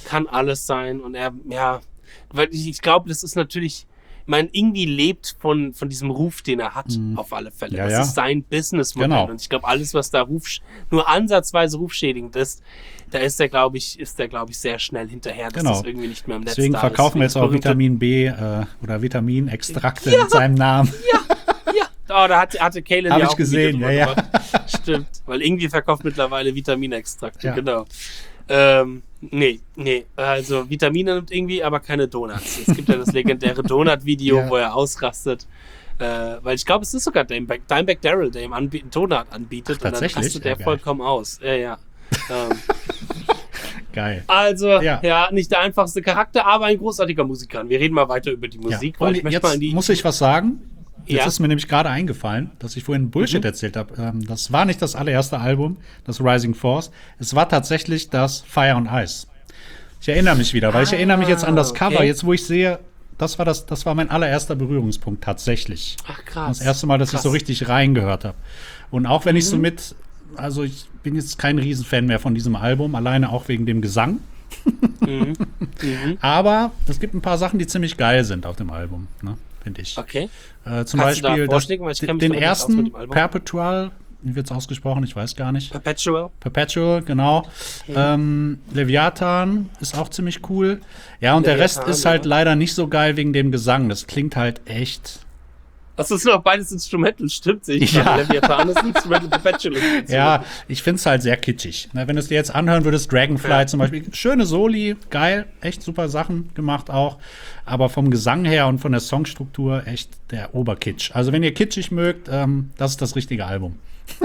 kann alles sein und er, ja, weil ich, ich glaube, das ist natürlich, ich meine, irgendwie lebt von, von diesem Ruf, den er hat, mhm. auf alle Fälle. Ja, das ja. ist sein Businessmodell Genau. und ich glaube, alles, was da Ruf, nur ansatzweise rufschädigend ist, da ist er, glaube ich, ist der, glaube ich, sehr schnell hinterher, dass Genau. das irgendwie nicht mehr im Netz Deswegen da verkaufen wir ist. jetzt auch Vitamin B äh, oder Vitaminextrakte Ja. mit seinem Namen. Ja, ja. Oh, da hatte, hatte Kalen Hab ja ich auch ein gesehen, Video ja, drüber gemacht. Stimmt, weil irgendwie verkauft mittlerweile Vitaminextrakte, Ja. genau. Ähm, nee, nee, also Vitamine nimmt irgendwie, aber keine Donuts. Es gibt ja das legendäre Donut-Video, Ja. wo er ausrastet. Äh, weil ich glaube, es ist sogar Dimebag, Dimebag Darrell, der ihm anbiet, einen Donut anbietet. Ach, und dann tatsächlich? rastet er Ja, geil. vollkommen aus. Ja, ja. ähm, Geil. also, Ja. ja. nicht der einfachste Charakter, aber ein großartiger Musiker. Wir reden mal weiter über die Ja. Musik, weil Und ich möchte jetzt mal in die... muss ich was sagen. Jetzt Ja. ist mir nämlich gerade eingefallen, dass ich vorhin Bullshit Mhm. erzählt habe. Ähm, das war nicht das allererste Album, das Rising Force. Es war tatsächlich das Fire and Ice. Ich erinnere mich wieder, weil ich Ah, erinnere mich jetzt an das Cover. okay. Jetzt, wo ich sehe, das war, das, das war mein allererster Berührungspunkt tatsächlich. Ach, krass. Das erste Mal, dass krass. ich so richtig reingehört habe. Und auch wenn ich Mhm. so mit, also ich bin jetzt kein Riesenfan mehr von diesem Album, alleine auch wegen dem Gesang. Mhm. Mhm. Aber es gibt ein paar Sachen, die ziemlich geil sind auf dem Album, ne, finde ich. Okay. Äh, zum Kannst du da Beispiel das, vorschlägen? Weil ich kenn mich den damit nicht aus mit ersten dem Album. Perpetual, wie wird es ausgesprochen? Ich weiß gar nicht. Perpetual. Perpetual, genau. Ähm, Leviathan ist auch ziemlich cool. Ja, und der Rest Leviathan, ist halt ja. leider nicht so geil wegen dem Gesang. Das klingt halt echt. Das ist noch beides Instrumental, stimmt sich. Ja. Leviathan ist Instrumental, Perpetual ist Instrumental. Ja, ich finde es halt sehr kitschig. Na, wenn du es dir jetzt anhören würdest, Dragonfly Ja. zum Beispiel, schöne Soli, geil, echt super Sachen gemacht auch. Aber vom Gesang her und von der Songstruktur echt der Oberkitsch. Also wenn ihr kitschig mögt, ähm, das ist das richtige Album.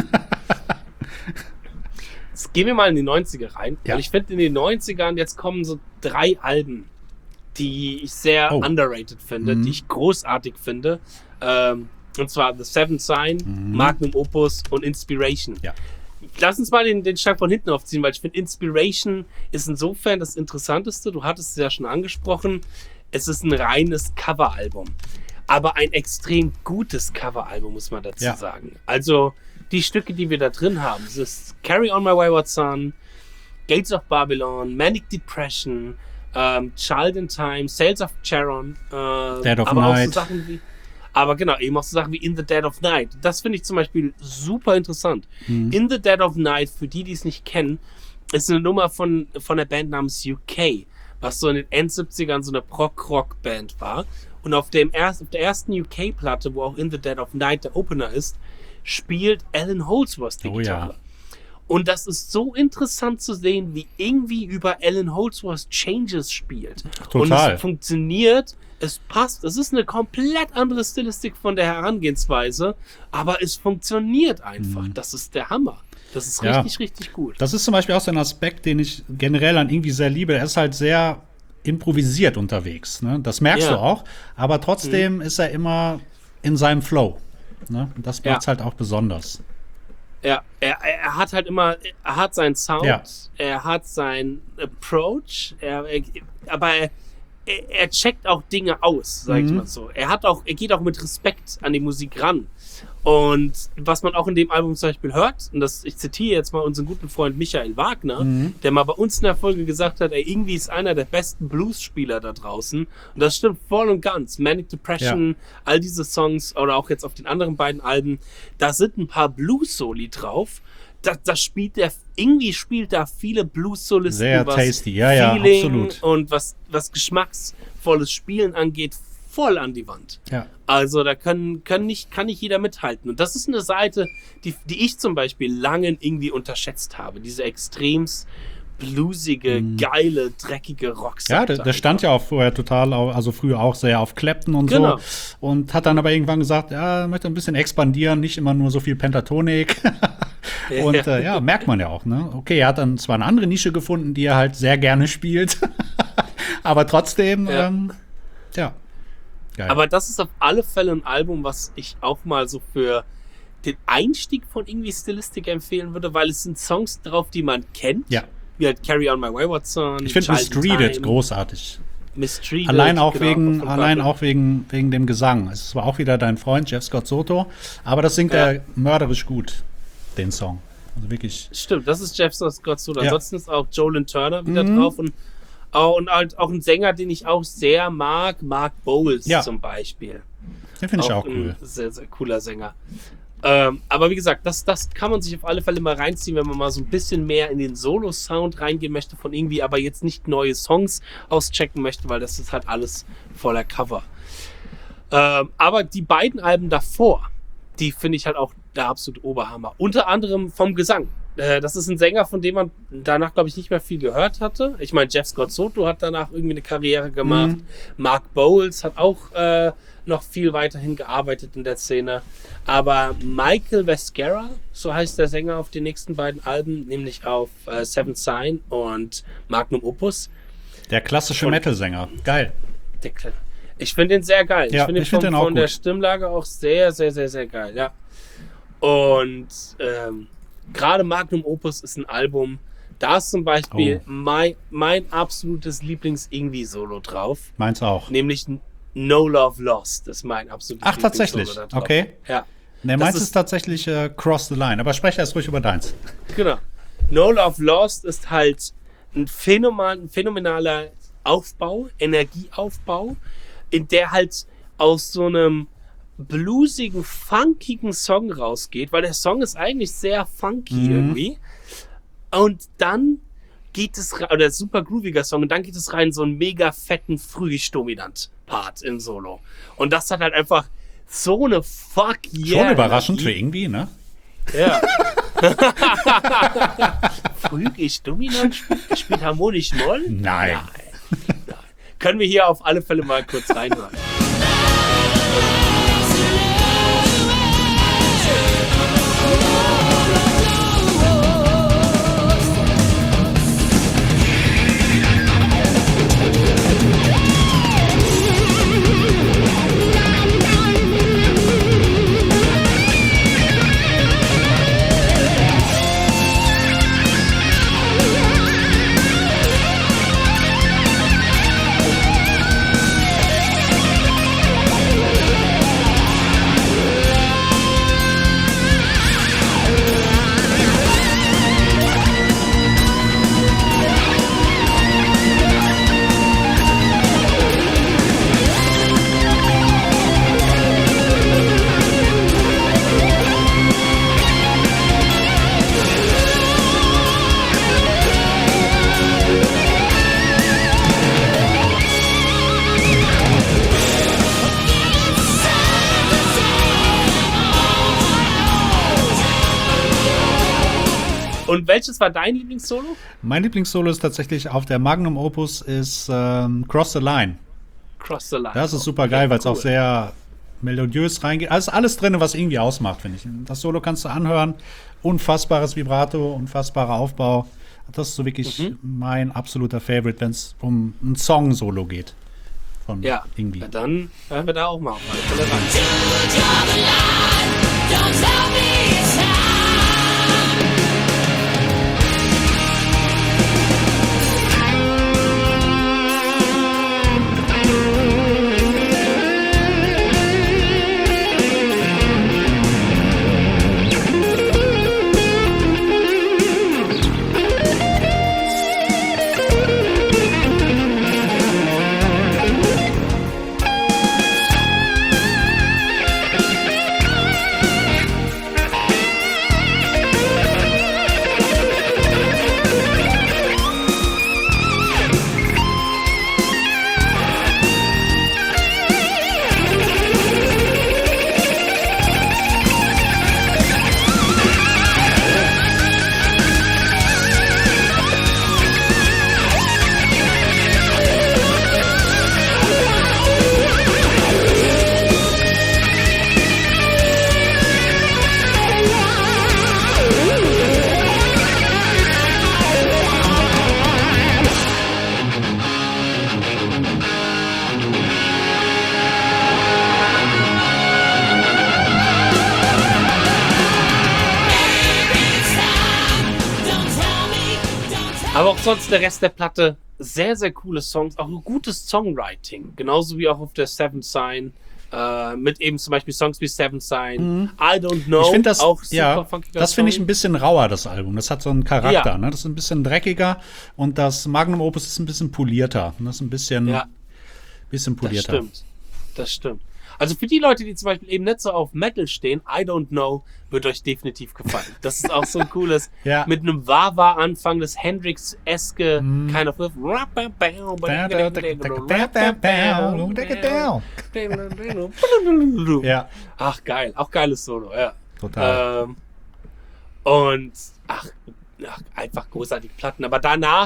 Jetzt gehen wir mal in die neunziger rein. Ja. Weil ich finde, in den neunzigern jetzt kommen so drei Alben, die ich sehr Oh. underrated finde, Mhm. die ich großartig finde. Ähm, und zwar The Seventh Sign, Mhm. Magnum Opus und Inspiration. Ja. Lass uns mal den, den Schlag von hinten aufziehen, weil ich finde, Inspiration ist insofern das Interessanteste. Du hattest es ja schon angesprochen. Es ist ein reines Coveralbum. Aber ein extrem gutes Coveralbum, muss man dazu Ja. sagen. Also, die Stücke, die wir da drin haben, es ist Carry On My Wayward Son, Gates of Babylon, Manic Depression, ähm, Child in Time, Sales of Charon, äh, Dead of aber auch Night. so Sachen wie aber genau, eben auch so Sachen wie In the Dead of Night. Das finde ich zum Beispiel super interessant. Mhm. In the Dead of Night, für die, die es nicht kennen, ist eine Nummer von, von der Band namens U K, was so in den Endsiebzigern so eine Prog-Rock-Band war. Und auf, dem erst, auf der ersten U K-Platte, wo auch In the Dead of Night der Opener ist, spielt Alan Holdsworth die Oh Gitarre. ja. Und das ist so interessant zu sehen, wie irgendwie über Alan Holdsworth Changes spielt. Und Total. es funktioniert, es passt, es ist eine komplett andere Stilistik von der Herangehensweise, aber es funktioniert einfach. Das ist der Hammer. Das ist Mhm. Ja. richtig, richtig gut. Das ist zum Beispiel auch so ein Aspekt, den ich generell an irgendwie sehr liebe. Er ist halt sehr improvisiert unterwegs. Ne? Das merkst Ja. du auch. Aber trotzdem ist er immer in seinem Flow. Ne? Und das Ja. macht es halt auch besonders. Ja, er, er hat halt immer, er hat seinen Sound, Ja. er hat seinen Approach, er, er, aber er, er, er checkt auch Dinge aus, sag ich Mhm. mal so. Er hat auch, er geht auch mit Respekt an die Musik ran. Und was man auch in dem Album zum Beispiel hört, und das, ich zitiere jetzt mal unseren guten Freund Michael Wagner, Mhm. der mal bei uns in der Folge gesagt hat, ey, irgendwie ist einer der besten Blues-Spieler da draußen. Und das stimmt voll und ganz. Manic Depression, all diese Songs, oder auch jetzt auf den anderen beiden Alben, da sind ein paar Blues-Soli drauf. Das, das spielt der, irgendwie spielt da viele Blues-Solisten, Sehr was tasty, ja, ja, Feeling absolut. und was, was geschmacksvolles Spielen angeht, voll an die Wand. Ja. Also da können, können nicht, kann nicht jeder mithalten. Und das ist eine Seite, die, die ich zum Beispiel lange irgendwie unterschätzt habe. Diese extremst bluesige, geile, dreckige Ja, Rockseite. der, der stand ja auch vorher total, au- also früher auch sehr auf Clapton und Genau. so. Und hat dann aber irgendwann gesagt, ja, er möchte ein bisschen expandieren, nicht immer nur so viel Pentatonik. Und Ja. äh, ja, merkt man ja auch, ne? Okay, er hat dann zwar eine andere Nische gefunden, die er halt sehr gerne spielt. Aber trotzdem, Ja. ähm, ja. Geil. Aber das ist auf alle Fälle ein Album, was ich auch mal so für den Einstieg von irgendwie Stilistik empfehlen würde, weil es sind Songs drauf, die man kennt. ja, Wie halt Carry On My Wayward Son. ich finde Child in Mistreated Time, großartig. Mistreated. Allein auch genau, wegen, von allein Purple. auch wegen, wegen dem Gesang. Es war auch wieder dein Freund, Jeff Scott Soto. Aber das singt Ja. er mörderisch gut, den Song. Also wirklich. Stimmt, das ist Jeff Scott Soto. Ja. Ansonsten ist auch Jolyn Turner wieder Mhm. drauf und Oh, und halt auch ein Sänger, den ich auch sehr mag, Mark Bowles Ja. zum Beispiel. Den finde ich auch ein cool. sehr, sehr cooler Sänger. Ähm, aber wie gesagt, das, das kann man sich auf alle Fälle mal reinziehen, wenn man mal so ein bisschen mehr in den Solo-Sound reingehen möchte von irgendwie, aber jetzt nicht neue Songs auschecken möchte, weil das ist halt alles voller Cover. Ähm, aber die beiden Alben davor, die finde ich halt auch der absolute Oberhammer. Unter anderem vom Gesang. Äh, das ist ein Sänger, von dem man danach, glaube ich, nicht mehr viel gehört hatte. Ich meine, Jeff Scott Soto hat danach irgendwie eine Karriere gemacht. Mhm. Mark Bowles hat auch äh, noch viel weiterhin gearbeitet in der Szene. Aber Michael Vescera, so heißt der Sänger auf den nächsten beiden Alben, nämlich auf äh, Seventh Sign und Magnum Opus. Der klassische Und- Metal-Sänger. Geil. Der Kle- Ich finde den sehr geil. Ja, ich finde den ich find von, den auch von der gut. Stimmlage auch sehr, sehr, sehr, sehr geil. Ja. Und ähm, gerade Magnum Opus ist ein Album, da ist zum Beispiel Oh. mein, mein absolutes Lieblings-Irgendwie-Solo drauf. Meins auch. Nämlich No Love Lost ist mein absolutes Ach, tatsächlich? Lieblings-Solo da drauf. Okay. Ja, Ne, Das meins ist- ist, tatsächlich äh, Cross the Line. Aber spreche erst ruhig über deins. genau. No Love Lost ist halt ein, phänomen, ein phänomenaler Aufbau, Energieaufbau, in der halt aus so einem bluesigen, funkigen Song rausgeht, weil der Song ist eigentlich sehr funky Mhm. irgendwie. Und dann geht es rein, oder super grooviger Song, und dann geht es rein in so einen mega fetten, frühig-dominant-Part im Solo. Und das hat halt einfach so eine fuck yeah. Schon überraschend für Energie. irgendwie, ne? Ja. Frühig-dominant spielt, spielt harmonisch Moll? Nein. Nein. Nein. Können wir hier auf alle Fälle mal kurz reinhören. Und welches war dein Lieblingssolo? Mein Lieblingssolo ist tatsächlich auf der Magnum Opus ist ähm, Cross the Line. Cross the Line. Das ist super geil, weil es cool. auch sehr melodiös reingeht. Also ist alles drin, was irgendwie ausmacht, finde ich. Das Solo kannst du anhören. Unfassbares Vibrato, unfassbarer Aufbau. Das ist so wirklich Mhm. mein absoluter Favorite, wenn es um ein Song-Solo geht. Von Ja, irgendwie. na dann hören wir da auch mal auf alle Fälle rein. Aber auch sonst der Rest der Platte, sehr, sehr coole Songs, auch ein gutes Songwriting. Genauso wie auch auf der Seventh Sign. Äh, mit eben zum Beispiel Songs wie Seven Sign, I Don't Know, Ich finde das, auch super ja, funkiger das finde ich Song. ein bisschen rauer, das Album. Das hat so einen Charakter, Ja. ne? Das ist ein bisschen dreckiger und das Magnum Opus ist ein bisschen polierter. Das ist ein bisschen, Ja, bisschen das polierter. stimmt. Das stimmt. Also für die Leute, die zum Beispiel eben nicht so auf Metal stehen, I Don't Know wird euch definitiv gefallen. Das ist auch so ein cooles, Ja. mit einem Wah-Wah-Anfang, das Hendrix-eske kind of riff. Ja, Ach, geil. Auch geiles Solo, ja. total. Ähm, und ach, ach, einfach großartige Platten. Aber danach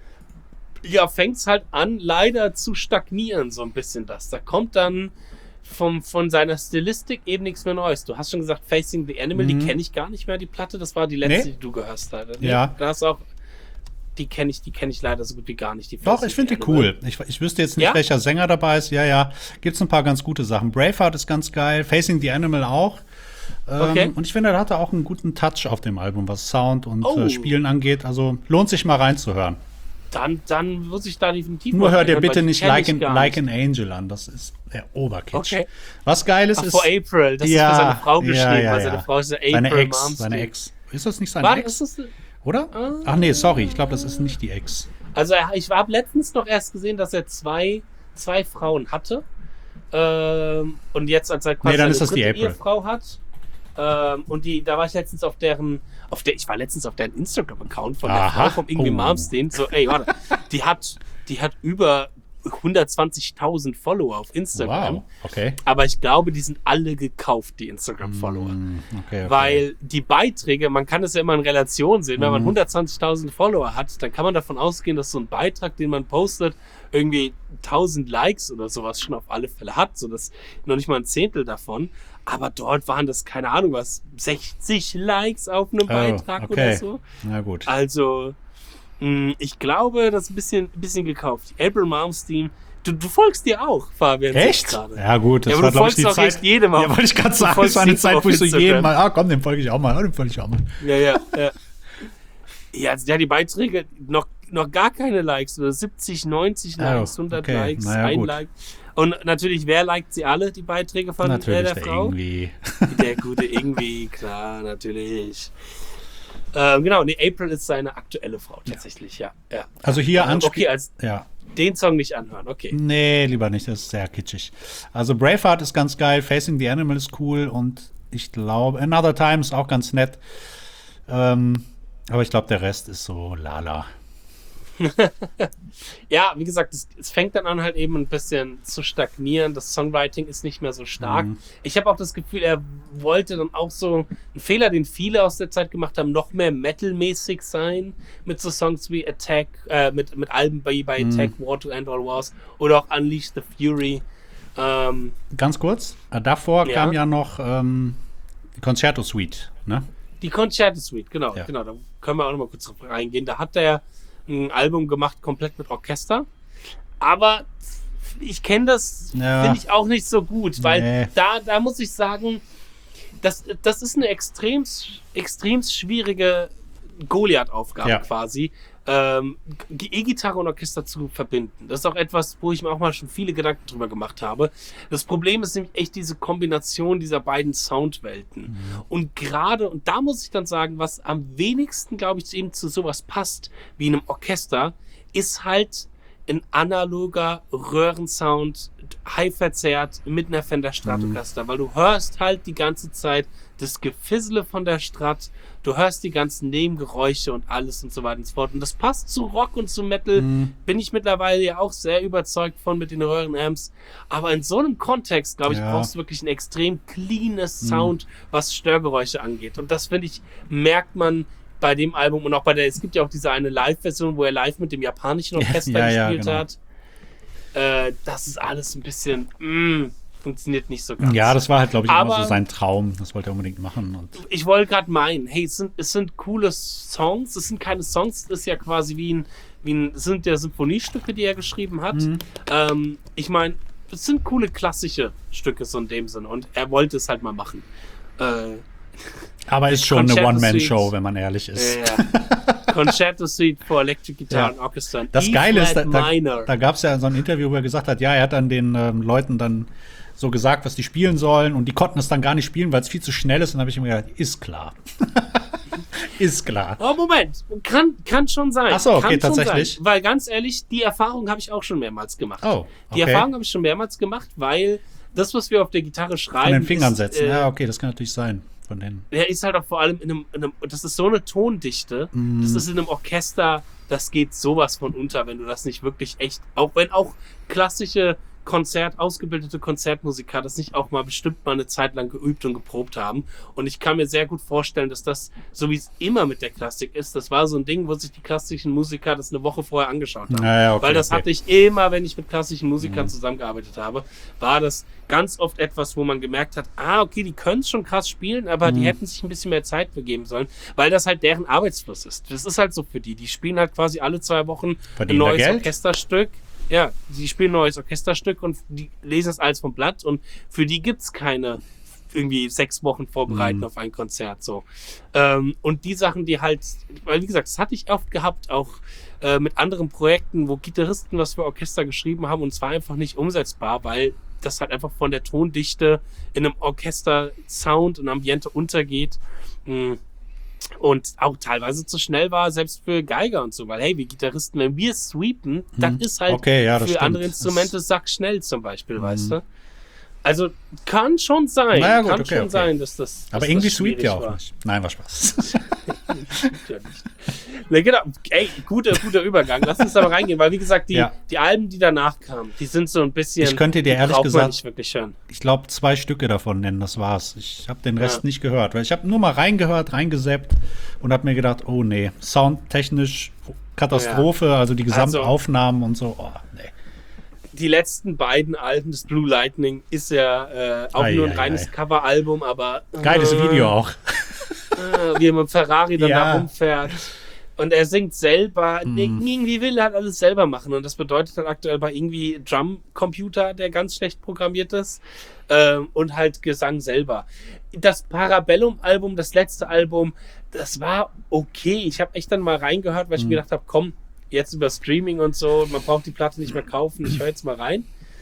ja, fängt es halt an, leider zu stagnieren, so ein bisschen das. Da kommt dann vom, von seiner Stilistik eben nichts mehr Neues. Du hast schon gesagt, Facing the Animal, die kenne ich gar nicht mehr, die Platte. Das war die letzte, Nee. die du gehört hast. Ja. Da hast auch, die kenne ich, die kenne ich leider so gut wie gar nicht. Die Doch, Facing ich finde the die Animal. cool. Ich, ich wüsste jetzt nicht, Ja? welcher Sänger dabei ist. Ja, ja, gibt's ein paar ganz gute Sachen. Braveheart ist ganz geil, Facing the Animal auch. Ähm, Okay. Und ich finde, er hatte auch einen guten Touch auf dem Album, was Sound und Oh. äh, Spielen angeht. Also lohnt sich mal reinzuhören. Dann, dann muss ich da definitiv Nur mal hör dir reinhören, bitte weil die nicht kenn like ich an, gar like nicht. an Angel an. Das ist der Oberkitsch. Okay. Was Geiles Ach, ist. for April. Das ja, ist für seine Frau geschrieben, ja, ja, weil ja. seine Frau ist ja April Seine Ex, Malmsteen. seine Ex. Ist das nicht seine War, Ex? ist das, Oder? Ach nee, sorry. Ich glaube, das ist nicht die Ex. also er- ich habe letztens noch erst gesehen, dass er zwei, zwei Frauen hatte. Ähm, und jetzt als er quasi Nee, dann seine ist das die dritte April. Ehefrau hat. Ähm, und die, da war ich letztens auf deren, auf der, ich war letztens auf deren Instagram-Account von der Aha. Frau vom Ingrid Oh. Malmsteen. So, ey, warte, die hat, die hat über hundertzwanzigtausend Follower auf Instagram. Wow. Okay. Aber ich glaube, die sind alle gekauft, die Instagram-Follower. Hm, okay, okay. Weil die Beiträge, man kann das ja immer in Relation sehen. Wenn man Mhm. hundertzwanzigtausend Follower hat, dann kann man davon ausgehen, dass so ein Beitrag, den man postet, irgendwie tausend Likes oder sowas schon auf alle Fälle hat. So das noch nicht mal ein Zehntel davon. Aber dort waren das, keine Ahnung was, sechzig Likes auf einem Oh, Beitrag okay. oder so. Na gut. Also, mh, ich glaube, das ist ein bisschen, ein bisschen gekauft. April Malmsteen, du, du folgst dir auch, Fabian. sehe ich Echt? gerade. Ja gut, das Ja, aber war du glaube ich folgst die auch Zeit. echt jedem auf- Ja, wollte ich gerade du sagen, das folgst war eine jedem Zeit, auf wo ich so Instagram. jedem mal, ah komm, den folge ich auch mal, ah, den folge ich auch mal. Ja, ja, ja. Ja, also ja, die Beiträge, noch, noch gar keine Likes, oder siebzig, neunzig Oh, Likes, hundert okay. Likes, Naja, ein gut. Like. Und natürlich, wer liked sie alle, die Beiträge von äh, Natürlich der der Frau? irgendwie. Der gute irgendwie, klar, natürlich. Ähm, genau, nee, April ist seine aktuelle Frau tatsächlich, ja. ja. Also hier Äh, anspiel- Okay, als Ja. den Song nicht anhören, okay. Nee, lieber nicht, das ist sehr kitschig. Also Braveheart ist ganz geil, Facing the Animal ist cool und ich glaube, Another Time ist auch ganz nett. Ähm, aber ich glaube, der Rest ist so lala. Ja, wie gesagt, es, es fängt dann an halt eben ein bisschen zu stagnieren. Das Songwriting ist nicht mehr so stark. Mhm. Ich habe auch das Gefühl, er wollte dann auch so einen Fehler, den viele aus der Zeit gemacht haben, noch mehr Metal-mäßig sein. Mit so Songs wie Attack, äh, mit, mit Alben bei, bei Mhm. Attack, War to End All Wars oder auch Unleash the Fury. Ähm, Ganz kurz, äh, davor Ja. kam ja noch ähm, die Concerto Suite, ne? die Concerto Suite, genau, Ja. genau, da können wir auch noch mal kurz drauf reingehen. Da hat er ein Album gemacht, komplett mit Orchester. Aber ich kenne das, Ja. finde ich auch nicht so gut, weil Nee. da, da muss ich sagen, das, das ist eine extrem, extrem schwierige Goliath-Aufgabe Ja. quasi, ähm, G- E-Gitarre und Orchester zu verbinden. Das ist auch etwas, wo ich mir auch mal schon viele Gedanken drüber gemacht habe. Das Problem ist nämlich echt diese Kombination dieser beiden Soundwelten. Und gerade, und da muss ich dann sagen, was am wenigsten, glaube ich, eben zu sowas passt, wie einem Orchester, ist halt ein analoger Röhrensound, high verzerrt mit einer Fender Stratocaster, weil du hörst halt die ganze Zeit das Gefissele von der Strat, du hörst die ganzen Nebengeräusche und alles und so weiter und so fort. Und das passt zu Rock und zu Metal, Mhm. bin ich mittlerweile ja auch sehr überzeugt von mit den Röhrenamps. Aber in so einem Kontext, glaube ich, Ja. brauchst du wirklich ein extrem cleanes Sound, was Störgeräusche angeht. Und das, finde ich, merkt man bei dem Album und auch bei der, es gibt ja auch diese eine Live-Version, wo er live mit dem japanischen Orchester Ja, ja, gespielt genau. hat. Äh, das ist alles ein bisschen, mm, funktioniert nicht so ganz. Ja, das war halt, glaube ich, immer Aber- so sein Traum. Das wollte er unbedingt machen. Und Ich wollte gerade meinen, hey, es sind, es sind coole Songs, es sind keine Songs, es ist ja quasi wie ein, wie ein, es sind ja Symphoniestücke, die er geschrieben hat. Mhm. Ähm, ich meine, es sind coole klassische Stücke so in dem Sinne und er wollte es halt mal machen. Äh, aber ist schon eine Concerto One-Man-Show, Suite. wenn man ehrlich ist. ja. Concerto Suite for Electric Guitar Ja. and Orchestra. Das Geile ist, da, da, Minor. da gab es ja so ein Interview, wo er gesagt hat, ja, er hat dann den ähm, Leuten dann so gesagt, was die spielen sollen und die konnten es dann gar nicht spielen, weil es viel zu schnell ist. Und dann habe ich mir gedacht, ist klar. Ist klar. Oh, Moment. Kann, kann schon sein. Ach so, okay, kann schon tatsächlich. Sein. Weil ganz ehrlich, die Erfahrung habe ich auch schon mehrmals gemacht. Oh, okay. Die Erfahrung habe ich schon mehrmals gemacht, weil das, was wir auf der Gitarre schreiben. Von den Fingern ist, setzen. Äh, ja, okay, das kann natürlich sein. Von denen. Der ist halt auch vor allem in einem, in einem das ist so eine Tondichte, mm. das ist in einem Orchester, das geht sowas von unter, wenn du das nicht wirklich echt, auch wenn auch klassische Konzert, ausgebildete Konzertmusiker das nicht auch mal bestimmt mal eine Zeit lang geübt und geprobt haben. Und ich kann mir sehr gut vorstellen, dass das, so wie es immer mit der Klassik ist, das war so ein Ding, wo sich die klassischen Musiker das eine Woche vorher angeschaut haben. Naja, okay, Weil das okay. hatte ich immer, wenn ich mit klassischen Musikern mhm. zusammengearbeitet habe, war das ganz oft etwas, wo man gemerkt hat, ah, okay, die können es schon krass spielen, aber mhm. die hätten sich ein bisschen mehr Zeit begeben sollen, weil das halt deren Arbeitsfluss ist. Das ist halt so für die. Die spielen halt quasi alle zwei Wochen Verdienen ein neues Geld? Orchesterstück. Ja, die spielen ein neues Orchesterstück und die lesen es alles vom Blatt und für die gibt's keine irgendwie sechs Wochen vorbereiten mhm. auf ein Konzert, so. Ähm, und die Sachen, die halt, weil wie gesagt, das hatte ich oft gehabt, auch äh, mit anderen Projekten, wo Gitarristen was für Orchester geschrieben haben und es war einfach nicht umsetzbar, weil das halt einfach von der Tondichte in einem Orchester Sound und Ambiente untergeht. Mh. Und auch teilweise zu schnell war, selbst für Geiger und so, weil hey, wir Gitarristen, wenn wir sweepen, das hm. ist halt okay, ja, für stimmt. andere Instrumente das sackschnell zum Beispiel, hm. weißt du? Also kann schon sein, naja, gut, kann okay, schon okay. sein, dass das. Aber dass irgendwie das sweept ja schwierig auch war. nicht. Nein, war Spaß. Ja, nicht. Na, genau. Ey, guter, guter Übergang. Lass uns aber reingehen, weil wie gesagt, die, Ja. die Alben, die danach kamen, die sind so ein bisschen. Ich könnte dir die ehrlich braucht man gesagt- nicht wirklich hören. Ich glaube, zwei Stücke davon nennen, das war's. Ich habe den Rest Ja. nicht gehört, weil ich habe nur mal reingehört, reingesappt und habe mir gedacht, oh nee, soundtechnisch Katastrophe, also die Gesamtaufnahmen und so. Oh, nee. Die letzten beiden Alben des Blue Lightning ist ja äh, auch Ei, nur ein ei, reines ei. Coveralbum, aber Geiles äh, Video auch. äh, wie er mit dem Ferrari dann Ja. da rumfährt. Und er singt selber, Mhm. irgendwie will er halt alles selber machen. Und das bedeutet dann aktuell bei irgendwie Drum-Computer, der ganz schlecht programmiert ist. Ähm, und halt Gesang selber. Das Parabellum-Album, das letzte Album, das war okay. Ich habe echt dann mal reingehört, weil ich Mhm. mir gedacht habe, komm, jetzt über Streaming und so, man braucht die Platte nicht mehr kaufen, ich höre jetzt mal rein.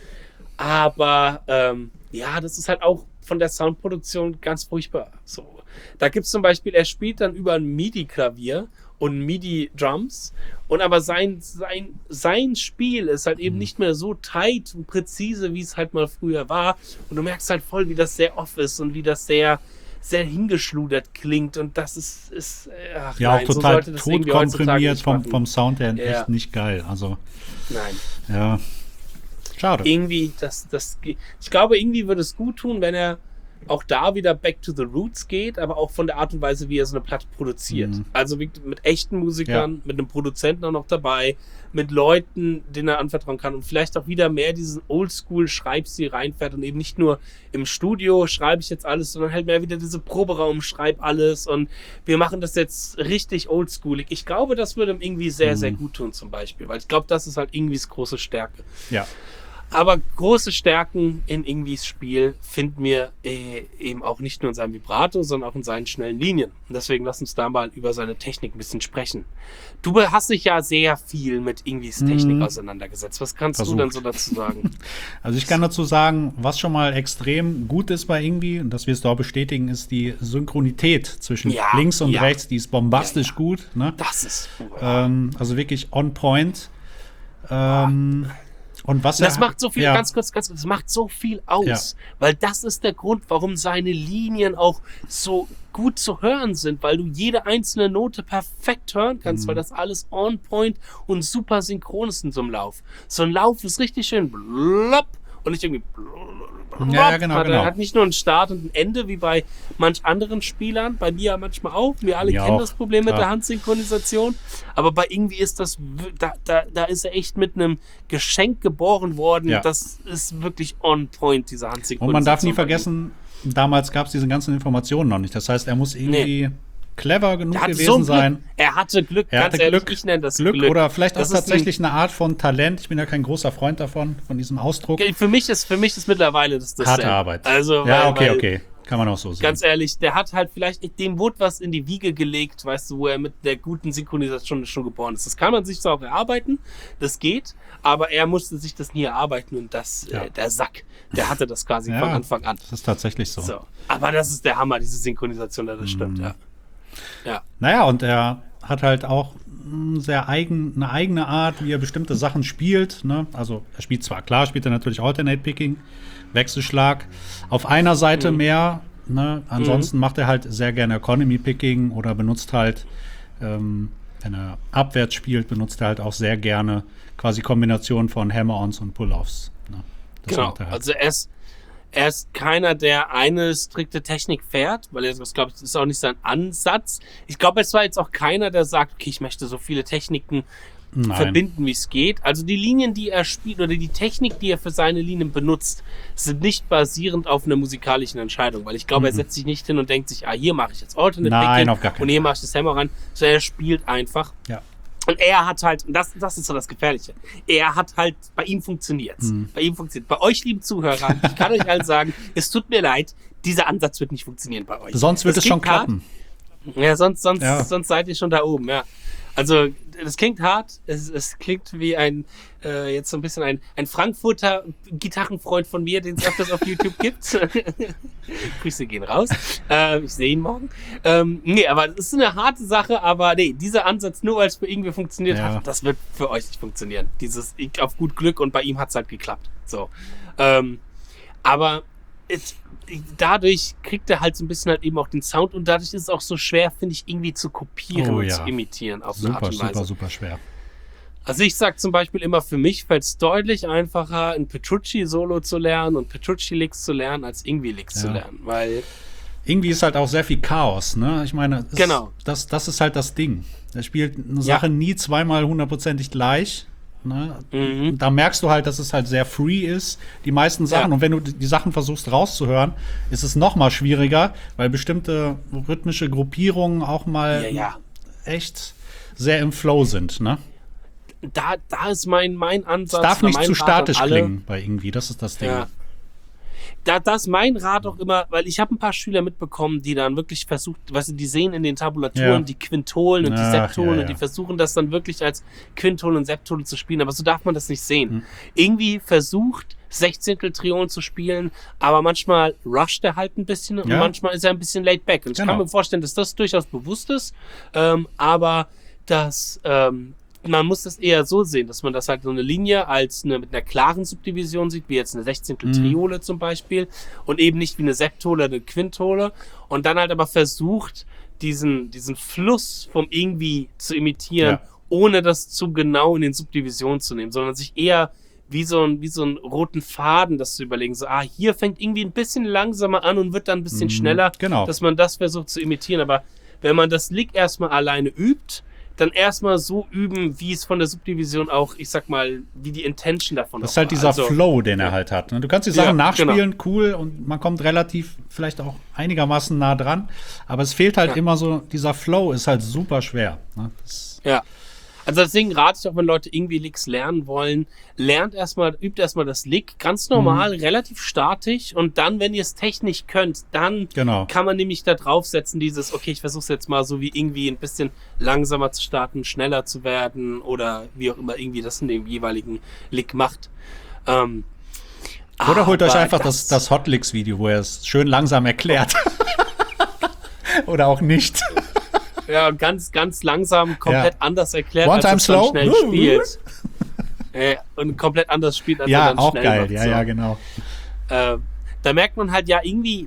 Aber ähm, ja, das ist halt auch von der Soundproduktion ganz furchtbar. So, da gibt es zum Beispiel, er spielt dann über ein MIDI-Klavier und MIDI-Drums und aber sein, sein, sein Spiel ist halt eben nicht mehr so tight und präzise, wie es halt mal früher war. Und du merkst halt voll, wie das sehr off ist und wie das sehr sehr hingeschludert klingt und das ist, ist ach Ja, nein, auch total so tot komprimiert vom, vom vom Sound her Ja. echt nicht geil. Also, Nein. ja. Schade. Irgendwie, das, das, ge- ich glaube, irgendwie würde es gut tun, wenn er auch da wieder back to the roots geht, aber auch von der Art und Weise, wie er so eine Platte produziert. Mhm. Also wie, mit echten Musikern, Ja. mit einem Produzenten auch noch dabei, mit Leuten, denen er anvertrauen kann und vielleicht auch wieder mehr diesen Oldschool-Schreibstil reinfährt und eben nicht nur im Studio schreibe ich jetzt alles, sondern halt mehr wieder diese Proberaum, schreib alles und wir machen das jetzt richtig oldschoolig. Ich glaube, das würde ihm irgendwie sehr, Mhm. sehr gut tun zum Beispiel, weil ich glaube, das ist halt Ingwies große Stärke. Ja. Aber große Stärken in Ingwies Spiel finden wir äh, eben auch nicht nur in seinem Vibrato, sondern auch in seinen schnellen Linien. Und deswegen lass uns da mal über seine Technik ein bisschen sprechen. Du hast dich ja sehr viel mit Ingwies Technik Mhm. auseinandergesetzt. Was kannst Versucht. du denn so dazu sagen? Also ich kann dazu sagen, was schon mal extrem gut ist bei irgendwie, und das wirst du auch bestätigen, ist die Synchronität zwischen Ja, links und ja. rechts, die ist bombastisch Ja, ja. gut. Ne? Das ist... Ähm, also wirklich on point. Ähm, und was Das er- macht so viel, ja, ganz kurz, ganz kurz, das macht so viel aus, Ja. weil das ist der Grund, warum seine Linien auch so gut zu hören sind, weil du jede einzelne Note perfekt hören kannst, Mhm. weil das alles on point und super synchron ist in so einem Lauf. So ein Lauf ist richtig schön blopp und nicht irgendwie blopp. Ja, ja, genau, hat, genau. hat nicht nur ein Start und ein Ende, wie bei manch anderen Spielern, bei mir ja manchmal auch. Wir alle Mir kennen auch, das Problem mit klar. der Handsynchronisation. Aber bei irgendwie ist das, w- da, da, da ist er echt mit einem Geschenk geboren worden. Ja. Das ist wirklich on point, diese Handsynchronisation. Und man darf nie vergessen, damals gab es diese ganzen Informationen noch nicht. Das heißt, er muss irgendwie clever genug Er hatte gewesen so ein sein. Glück. Er hatte Glück, Er ganz hatte ehrlich, Glück, ich nenne das Glück, Glück. oder vielleicht Das auch ist tatsächlich eine Art von Talent. Ich bin ja kein großer Freund davon, von diesem Ausdruck. Ein, für mich ist für mich ist mittlerweile das das Harte Arbeit. Also, Ja, weil, okay, weil okay. Kann man auch so sehen. Ganz ehrlich, der hat halt vielleicht, dem wurde was in die Wiege gelegt, weißt du, wo er mit der guten Synchronisation schon geboren ist. Das kann man sich zwar auch erarbeiten, das geht, aber er musste sich das nie erarbeiten und das, Ja. äh, der Sack, der hatte das quasi Ja, von Anfang an. Das ist tatsächlich so. So. Aber das ist der Hammer, diese Synchronisation, das stimmt, Mhm. ja. Ja. Naja, und er hat halt auch mm, sehr eigen, eine eigene Art, wie er bestimmte Sachen spielt. Ne? Also er spielt zwar, klar, spielt er natürlich Alternate Picking, Wechselschlag. Auf einer Seite Mhm. mehr, ne? Ansonsten macht er halt sehr gerne Economy Picking oder benutzt halt, ähm, wenn er abwärts spielt, benutzt er halt auch sehr gerne quasi Kombinationen von Hammer-Ons und Pull-Offs. Ne? Das Genau, macht er halt. also er ist, er ist keiner, der eine strikte Technik fährt, weil er, das glaube ich, ist auch nicht sein Ansatz. Ich glaube, es war jetzt auch keiner, der sagt, okay, ich möchte so viele Techniken Nein. verbinden, wie es geht. Also die Linien, die er spielt oder die Technik, die er für seine Linien benutzt, sind nicht basierend auf einer musikalischen Entscheidung, weil ich glaube, er Mhm. setzt sich nicht hin und denkt sich, ah, hier mache ich jetzt Alternate Nein, Picking auf gar keinen und hier Fall. mache ich das Hammer ran, sondern er spielt einfach. Ja. Und er hat halt, und das, das ist so das Gefährliche, er hat halt, bei ihm funktioniert's. Mhm. Bei ihm funktioniert. Bei euch, lieben Zuhörer, ich kann euch allen sagen, es tut mir leid, dieser Ansatz wird nicht funktionieren bei euch. Sonst wird Das es schon klingt hart. klappen. Ja, sonst, sonst, Ja. sonst seid ihr schon da oben, ja. Also, das klingt hart. Es, es klingt wie ein, äh, jetzt so ein bisschen ein, ein Frankfurter Gitarrenfreund von mir, den es öfters auf YouTube gibt. Grüße gehen raus. Äh, ich sehe ihn morgen. Ähm, nee, aber es ist eine harte Sache, aber nee, dieser Ansatz, nur weil es für irgendwie funktioniert Ja. hat, das wird für euch nicht funktionieren. Dieses ich, auf gut Glück und bei ihm hat es halt geklappt. So. Ähm, aber es, dadurch kriegt er halt so ein bisschen halt eben auch den Sound und dadurch ist es auch so schwer, finde ich, irgendwie zu kopieren Oh und ja. zu imitieren auf eine Art Super, und Weise. super, super schwer. Also ich sag zum Beispiel immer, für mich fällt es deutlich einfacher, ein Petrucci-Solo zu lernen und Petrucci-Licks zu lernen, als Ingwie-Licks Ja. zu lernen, weil Irgendwie ist halt auch sehr viel Chaos, ne? Ich meine, es, Genau. das, das ist halt das Ding. Er spielt eine Ja. Sache nie zweimal hundertprozentig gleich. Ne? Mhm. Und da merkst du halt, dass es halt sehr free ist, die meisten Sachen. Ja. Und wenn du die Sachen versuchst rauszuhören, ist es noch mal schwieriger, weil bestimmte rhythmische Gruppierungen auch mal Ja, ja. echt sehr im Flow sind. Ne? da, da ist mein, mein Es Ansatz. darf oder nicht mein zu Rat an statisch alle. klingen bei irgendwie, das ist das Ding. Ja. Da, das ist mein Rat auch immer, weil ich habe ein paar Schüler mitbekommen, die dann wirklich versucht, weißt du, die sehen in den Tabulaturen Ja. die Quintolen und die Ach, Septolen ja, ja. und die versuchen das dann wirklich als Quintolen und Septolen zu spielen, aber so darf man das nicht sehen. Hm. Irgendwie versucht, Sechzehntel Triolen zu spielen, aber manchmal rusht er halt ein bisschen und Ja. manchmal ist er ein bisschen laid back. Und ich Genau. kann mir vorstellen, dass das durchaus bewusst ist, ähm, aber dass ähm, man muss das eher so sehen, dass man das halt so eine Linie als eine, mit einer klaren Subdivision sieht, wie jetzt eine Sechzehntel Triole zum Beispiel und eben nicht wie eine Septole oder eine Quintole und dann halt aber versucht, diesen, diesen Fluss vom irgendwie zu imitieren, Ja. ohne das zu genau in den Subdivisionen zu nehmen, sondern sich eher wie so, ein, wie so einen roten Faden das zu überlegen. So, ah, hier fängt irgendwie ein bisschen langsamer an und wird dann ein bisschen Mhm, schneller, genau. dass man das versucht zu imitieren. Aber wenn man das Lick erstmal alleine übt, dann erstmal so üben, wie es von der Subdivision auch, ich sag mal, wie die Intention davon Das auch ist halt war. dieser Also, Flow, den er halt hat. ne? Du kannst die Sachen Ja, nachspielen, cool, und man kommt relativ, vielleicht auch einigermaßen nah dran. Aber es fehlt halt Ja. immer so, dieser Flow ist halt super schwer. Ne? Das, Ja. Also deswegen rate ich auch, wenn Leute irgendwie Licks lernen wollen, lernt erstmal, übt erstmal das Lick ganz normal, Mhm. relativ statisch und dann, wenn ihr es technisch könnt, dann Genau. kann man nämlich da draufsetzen, dieses, okay, ich versuche es jetzt mal so wie irgendwie ein bisschen langsamer zu starten, schneller zu werden oder wie auch immer irgendwie das in dem jeweiligen Lick macht. Ähm, Oder holt euch aber einfach das, das Hotlicks-Video, wo er es schön langsam erklärt. Oder auch nicht. Ja, ganz, ganz langsam, komplett Ja. anders erklärt, One als time es dann slow. schnell spielt. äh, und komplett anders spielt, als er Ja, dann auch schnell geil. macht. Ja, so. ja, genau. Äh, da merkt man halt ja irgendwie,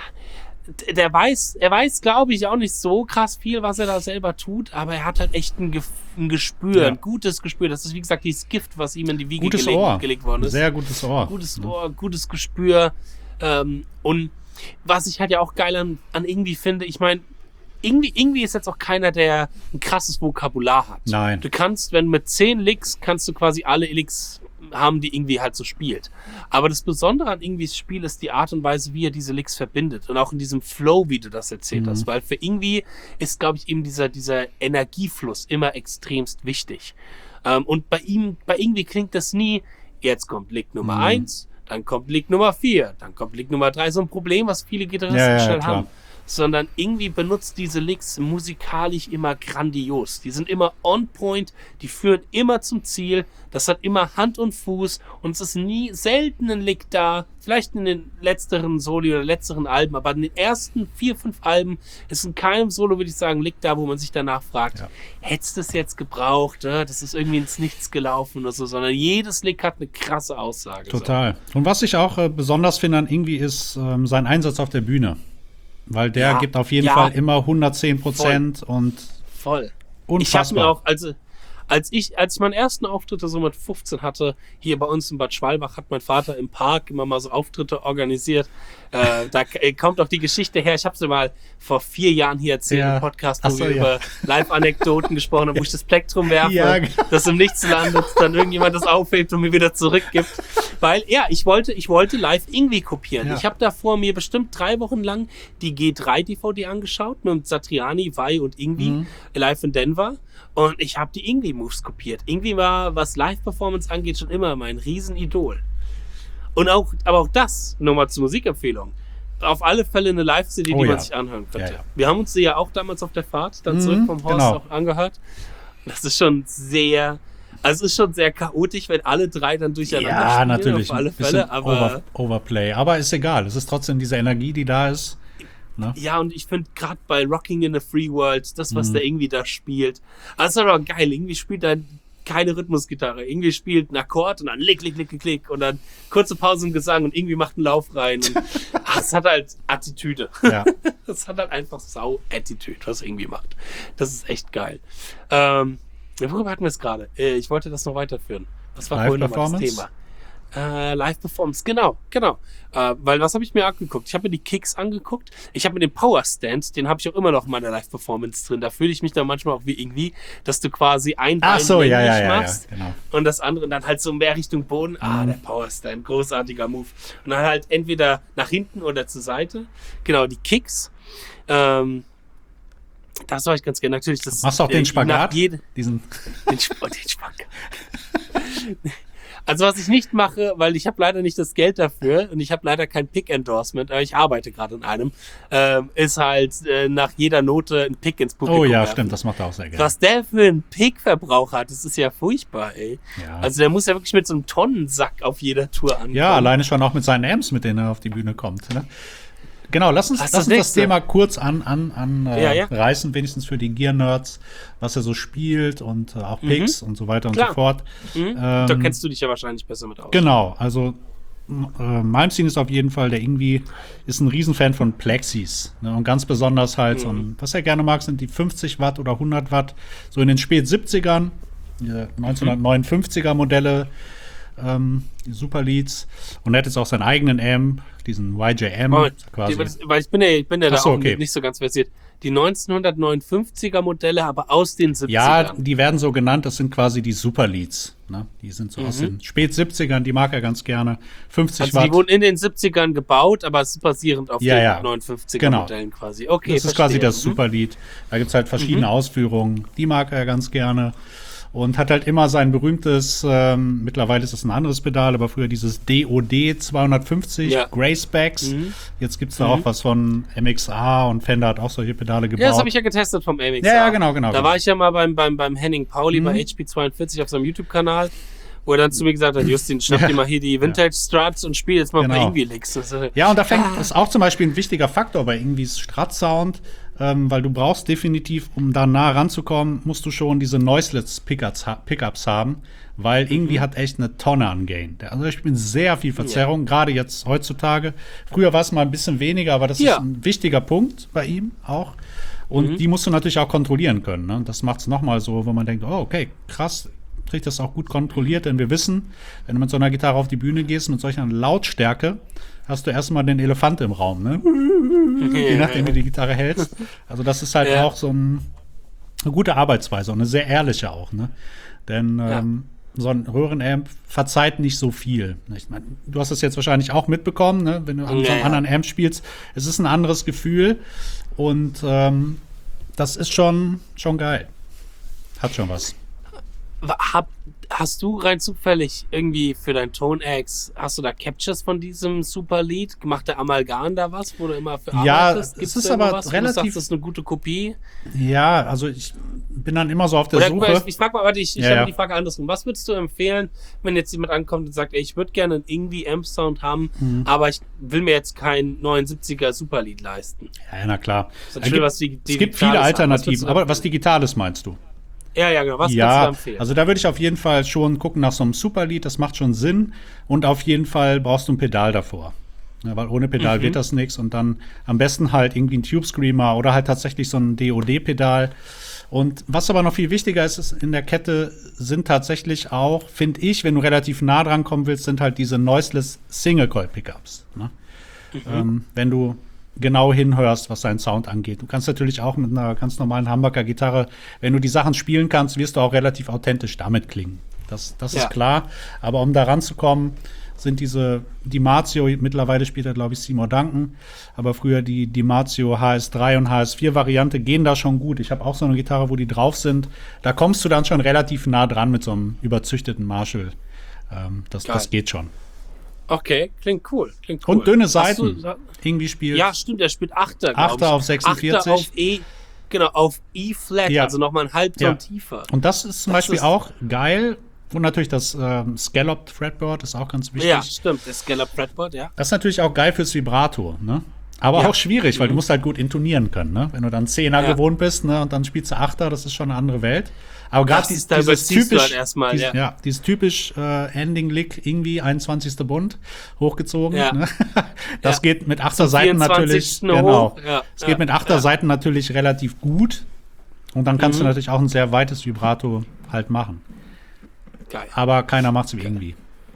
der weiß, er weiß, glaube ich, auch nicht so krass viel, was er da selber tut, aber er hat halt echt ein, Gef ein Gespür, Ja. ein gutes Gespür. Das ist, wie gesagt, dieses Gift, was ihm in die Wiege Gutes gelegt, Ohr. gelegt worden ist. Sehr gutes Ohr. Gutes Ne? Ohr, gutes Gespür. Ähm, und was ich halt ja auch geil an, an irgendwie finde, ich meine, irgendwie, irgendwie ist jetzt auch keiner, der ein krasses Vokabular hat. Nein. Du kannst, wenn mit zehn Licks, kannst du quasi alle Licks haben, die irgendwie halt so spielt. Aber das Besondere an Ingwies Spiel ist die Art und Weise, wie er diese Licks verbindet. Und auch in diesem Flow, wie du das erzählt Mhm. hast. Weil für Ingwie ist, glaube ich, eben dieser, dieser Energiefluss immer extremst wichtig. Ähm, und bei ihm, bei Ingwie klingt das nie, jetzt kommt Lick Nummer Mhm. eins, dann kommt Lick Nummer vier, dann kommt Lick Nummer drei. So ein Problem, was viele Gitarristen Ja, ja, schnell klar. haben. Sondern irgendwie benutzt diese Licks musikalisch immer grandios. Die sind immer on point, die führen immer zum Ziel, das hat immer Hand und Fuß und es ist nie selten ein Lick da, vielleicht in den letzteren Soli oder letzteren Alben, aber in den ersten vier, fünf Alben ist in keinem Solo, würde ich sagen, ein Lick da, wo man sich danach fragt, Ja. hättest du es jetzt gebraucht, äh? das ist irgendwie ins Nichts gelaufen oder so, sondern jedes Lick hat eine krasse Aussage. Total. Und was ich auch äh, besonders finde an Ingwie ist ähm, sein Einsatz auf der Bühne. Weil der Ja, gibt auf jeden ja. Fall immer hundertzehn Prozent und So. Voll. unfassbar. Ich habe mir auch, also als ich, als ich meinen ersten Auftritt so mit fünfzehn hatte, hier bei uns in Bad Schwalbach, hat mein Vater im Park immer mal so Auftritte organisiert. Äh, da k- kommt auch die Geschichte her. Ich habe sie mal vor vier Jahren hier erzählt Ja. im Podcast, Ach wo so, wir ja. über Live-Anekdoten gesprochen haben, wo ich das Plektrum werfe, Ja, genau. das im Nichts landet, dann irgendjemand das aufhebt und mir wieder zurückgibt. Weil, ja, ich wollte, ich wollte live irgendwie kopieren. Ja. Ich habe davor mir bestimmt drei Wochen lang die G drei D V D angeschaut mit Satriani, Vai und Ingwie Mhm. live in Denver. Und ich habe die Ingwie-Moves kopiert. Ingwie war, was Live-Performance angeht, schon immer mein Riesenidol. Und auch, aber auch das, nochmal zur Musikempfehlung, auf alle Fälle eine Live-C D, Oh die ja. man sich anhören könnte. Ja, ja. Wir haben uns die ja auch damals auf der Fahrt dann Mhm, zurück vom Horst genau. auch angehört. Das ist schon sehr, also es ist schon sehr chaotisch, wenn alle drei dann durcheinander Ja, spielen, natürlich. auf alle Ein bisschen Fälle, aber Over, Overplay. Aber ist egal. Es ist trotzdem diese Energie, die da ist. Ne? ja, und ich finde gerade bei Rocking in a Free World, das, was Mhm. der irgendwie da spielt, das ist aber geil. Irgendwie spielt er keine Rhythmusgitarre. Irgendwie spielt einen Akkord und dann lick, lick, lick, lick, lick und dann kurze Pause im Gesang und irgendwie macht einen Lauf rein. Und, ach, es hat halt Attitüde. Ja. Das hat halt einfach Sau-Attitude, was er irgendwie macht. Das ist echt geil. Ähm, worüber hatten wir es gerade? Äh, ich wollte das noch weiterführen. Was war vorhin nochmal das Live-Performance? Thema? Äh, Live-Performance, genau, genau. Äh, weil was habe ich mir angeguckt? Ich habe mir die Kicks angeguckt. Ich habe mir den Power Stand, den habe ich auch immer noch in meiner Live-Performance drin. Da fühle ich mich dann manchmal auch wie irgendwie, dass du quasi ein Bein Ach so, ja, länglich ja, ja, ja, machst genau. und das andere dann halt so mehr Richtung Boden. Ah, Mhm. der Power Stand, großartiger Move. Und dann halt entweder nach hinten oder zur Seite. Genau, die Kicks. Ähm, das war ich ganz gerne. Natürlich, das Machst du auch äh, den Spagat? nach jede- Diesen, den, Sp den Spagat. Also was ich nicht mache, weil ich habe leider nicht das Geld dafür und ich habe leider kein Pick-Endorsement, aber ich arbeite gerade in einem, ähm, ist halt äh, nach jeder Note ein Pick ins Publikum oh ja, werfen. stimmt, das macht er auch sehr gerne. Was der für einen Pick-Verbrauch hat, das ist ja furchtbar, ey. Ja. Also der muss ja wirklich mit so einem Tonnensack auf jeder Tour ankommen. Ja, alleine schon auch mit seinen Amps, mit denen er auf die Bühne kommt. Ne? Genau, lass uns, Was ist lass das uns das nächste? Thema kurz an, an, an äh, Ja, ja. reißen, wenigstens für die Gear-Nerds, was er so spielt und äh, auch Picks und so weiter und Klar. so fort. Mhm. Ähm, Da kennst du dich ja wahrscheinlich besser mit aus. Genau, also m- äh, Malmsteen ist auf jeden Fall, der irgendwie ist ein Riesenfan von Plexis. Ne? Und ganz besonders halt, so ein, was er gerne mag, sind die fünfzig Watt oder hundert Watt, so in den spät siebzigern, die neunzehnhundertneunundfünfziger Modelle, ähm, die Superleads. Und er hat jetzt auch seinen eigenen Amp, diesen Y J M Moment, quasi. die, weil ich bin ja, ich bin ja Ach da so, auch okay. nicht so ganz versiert. Die neunzehnhundertneunundfünfziger Modelle, aber aus den Ja, siebzigern. die werden so genannt, das sind quasi die Superleads. Ne? Die sind so aus den spät siebzigern, die mag er ganz gerne. fünfzig Also die Watt. wurden in den siebzigern gebaut, aber es ist basierend auf Ja, den ja. neunundfünfziger Genau. Modellen quasi. Okay, Das ist verstehe. quasi das Mhm. Superlied. Da gibt es halt verschiedene Ausführungen. Die mag er ganz gerne. Und hat halt immer sein berühmtes, ähm, mittlerweile ist es ein anderes Pedal, aber früher dieses D O D zweihundertfünfzig, Ja. Gracebacks. Mhm. Jetzt gibt es da auch was von M X A und Fender hat auch solche Pedale gebaut. Ja, das habe ich ja getestet vom M X A. Ja, ja, genau, genau, Da genau. war ich ja mal beim, beim, beim Henning Pauli Mhm. bei H P zweiundvierzig auf seinem YouTube-Kanal, wo er dann zu mir gesagt hat, Justin, schnapp dir mal hier die Vintage Struts und spiel jetzt mal ein paar Genau. Ingwie-Licks. Das, äh, Ja, und da fängt Ah. das ist auch zum Beispiel ein wichtiger Faktor bei irgendwie Strat-Sound, ähm, weil du brauchst definitiv, um da nah ranzukommen, musst du schon diese Noiseless-Pickups ha Pickups haben, weil irgendwie Mhm. hat echt eine Tonne an Gain. Der- Also ich bin sehr viel Verzerrung, gerade jetzt heutzutage. Früher war es mal ein bisschen weniger, aber das Ja. ist ein wichtiger Punkt bei ihm auch. Und Mhm. die musst du natürlich auch kontrollieren können. Ne? Das macht es nochmal so, wo man denkt, oh, okay, krass, kriegt das auch gut kontrolliert, denn wir wissen, wenn du mit so einer Gitarre auf die Bühne gehst, mit solcher Lautstärke, hast du erstmal den Elefant im Raum, ne? Je nachdem, wie du die Gitarre hältst. Also das ist halt Ja. auch so ein, eine gute Arbeitsweise und eine sehr ehrliche auch, ne? Denn ähm, so ein Röhrenamp verzeiht nicht so viel. Ich mein, du hast das jetzt wahrscheinlich auch mitbekommen, ne? Wenn du an so einem Ja. anderen Amp spielst. Es ist ein anderes Gefühl und ähm, das ist schon, schon geil. Hat schon was. hab, Hast du rein zufällig irgendwie für dein Tonex, hast du da Captures von diesem Superlied? Macht der Amalgam da was, wo du immer für Ja, arbeitest? es Gibt's ist da aber was, wo du relativ- sagst, das ist eine gute Kopie? Ja, also ich bin dann immer so auf der Oder Suche. ich, ich frage mal, warte, ich, ich Ja, habe ja. die Frage andersrum. Was würdest du empfehlen, wenn jetzt jemand ankommt und sagt, ey, ich würde gerne einen irgendwie Amp-Sound haben, Mhm. aber ich will mir jetzt kein neunundsiebziger Superlied leisten? Ja, na klar. Das ist Es schön, gibt, was die, die es gibt Digitales viele haben. Was würdest Alternativen, du aber empfehlen? was Digitales meinst du? Ja, ja, genau. Was würdest du Ja, empfehlen? also da würde ich auf jeden Fall schon gucken nach so einem Superlied, das macht schon Sinn. Und auf jeden Fall brauchst du ein Pedal davor. Ja, weil ohne Pedal Mhm. wird das nichts. Und dann am besten halt irgendwie ein Tube Screamer oder halt tatsächlich so ein D O D-Pedal. Und was aber noch viel wichtiger ist, ist in der Kette sind tatsächlich auch, finde ich, wenn du relativ nah dran kommen willst, sind halt diese Noiseless Single-Coil-Pickups. Ne? Mhm. Ähm, wenn du genau hinhörst, was seinen Sound angeht. Du kannst natürlich auch mit einer ganz normalen Humbucker Gitarre, wenn du die Sachen spielen kannst, wirst du auch relativ authentisch damit klingen. Das, das Ja. ist klar. Aber um da ranzukommen, sind diese Dimarzio, mittlerweile spielt er, glaube ich, Seymour Duncan, aber früher die Dimarzio H S drei und H S vier Variante gehen da schon gut. Ich habe auch so eine Gitarre, wo die drauf sind. Da kommst du dann schon relativ nah dran mit so einem überzüchteten Marshall. Ähm, das, Geil. das geht schon. Okay, klingt cool. Klingt cool. Und dünne Hast Seiten. du- Irgendwie spielt. Ja, stimmt, er spielt Achter, glaub Achter ich. auf sechsundvierzig. Achter auf E, genau, auf E-Flat, Ja. also nochmal einen Halbton Ja. tiefer. Und das ist zum Das Beispiel ist- auch geil. Und natürlich das ähm, Scalloped Fretboard ist auch ganz wichtig. Ja, stimmt, das Scallop Fretboard, ja. Das ist natürlich auch geil fürs Vibrato, ne? Aber Ja. auch schwierig, weil Mhm. du musst halt gut intonieren können, ne? Wenn du dann Zehner Ja. gewohnt bist, ne? Und dann spielst du Achter, das ist schon eine andere Welt. Aber Das gerade ist- da dieses überziehst du typisch, halt erstmal, dieses, ja. ja, dieses typisch äh, Ending-Lick, irgendwie einundzwanzigster Bund, hochgezogen. Ja. Ne? Das Ja. geht mit Achter Seiten natürlich. vierundzwanzigsten Genau. hoch. Ja. Es Ja. geht mit Achter Ja. Seiten natürlich relativ gut. Und dann kannst Mhm. du natürlich auch ein sehr weites Vibrato halt machen. Geil. Aber keiner macht es irgendwie.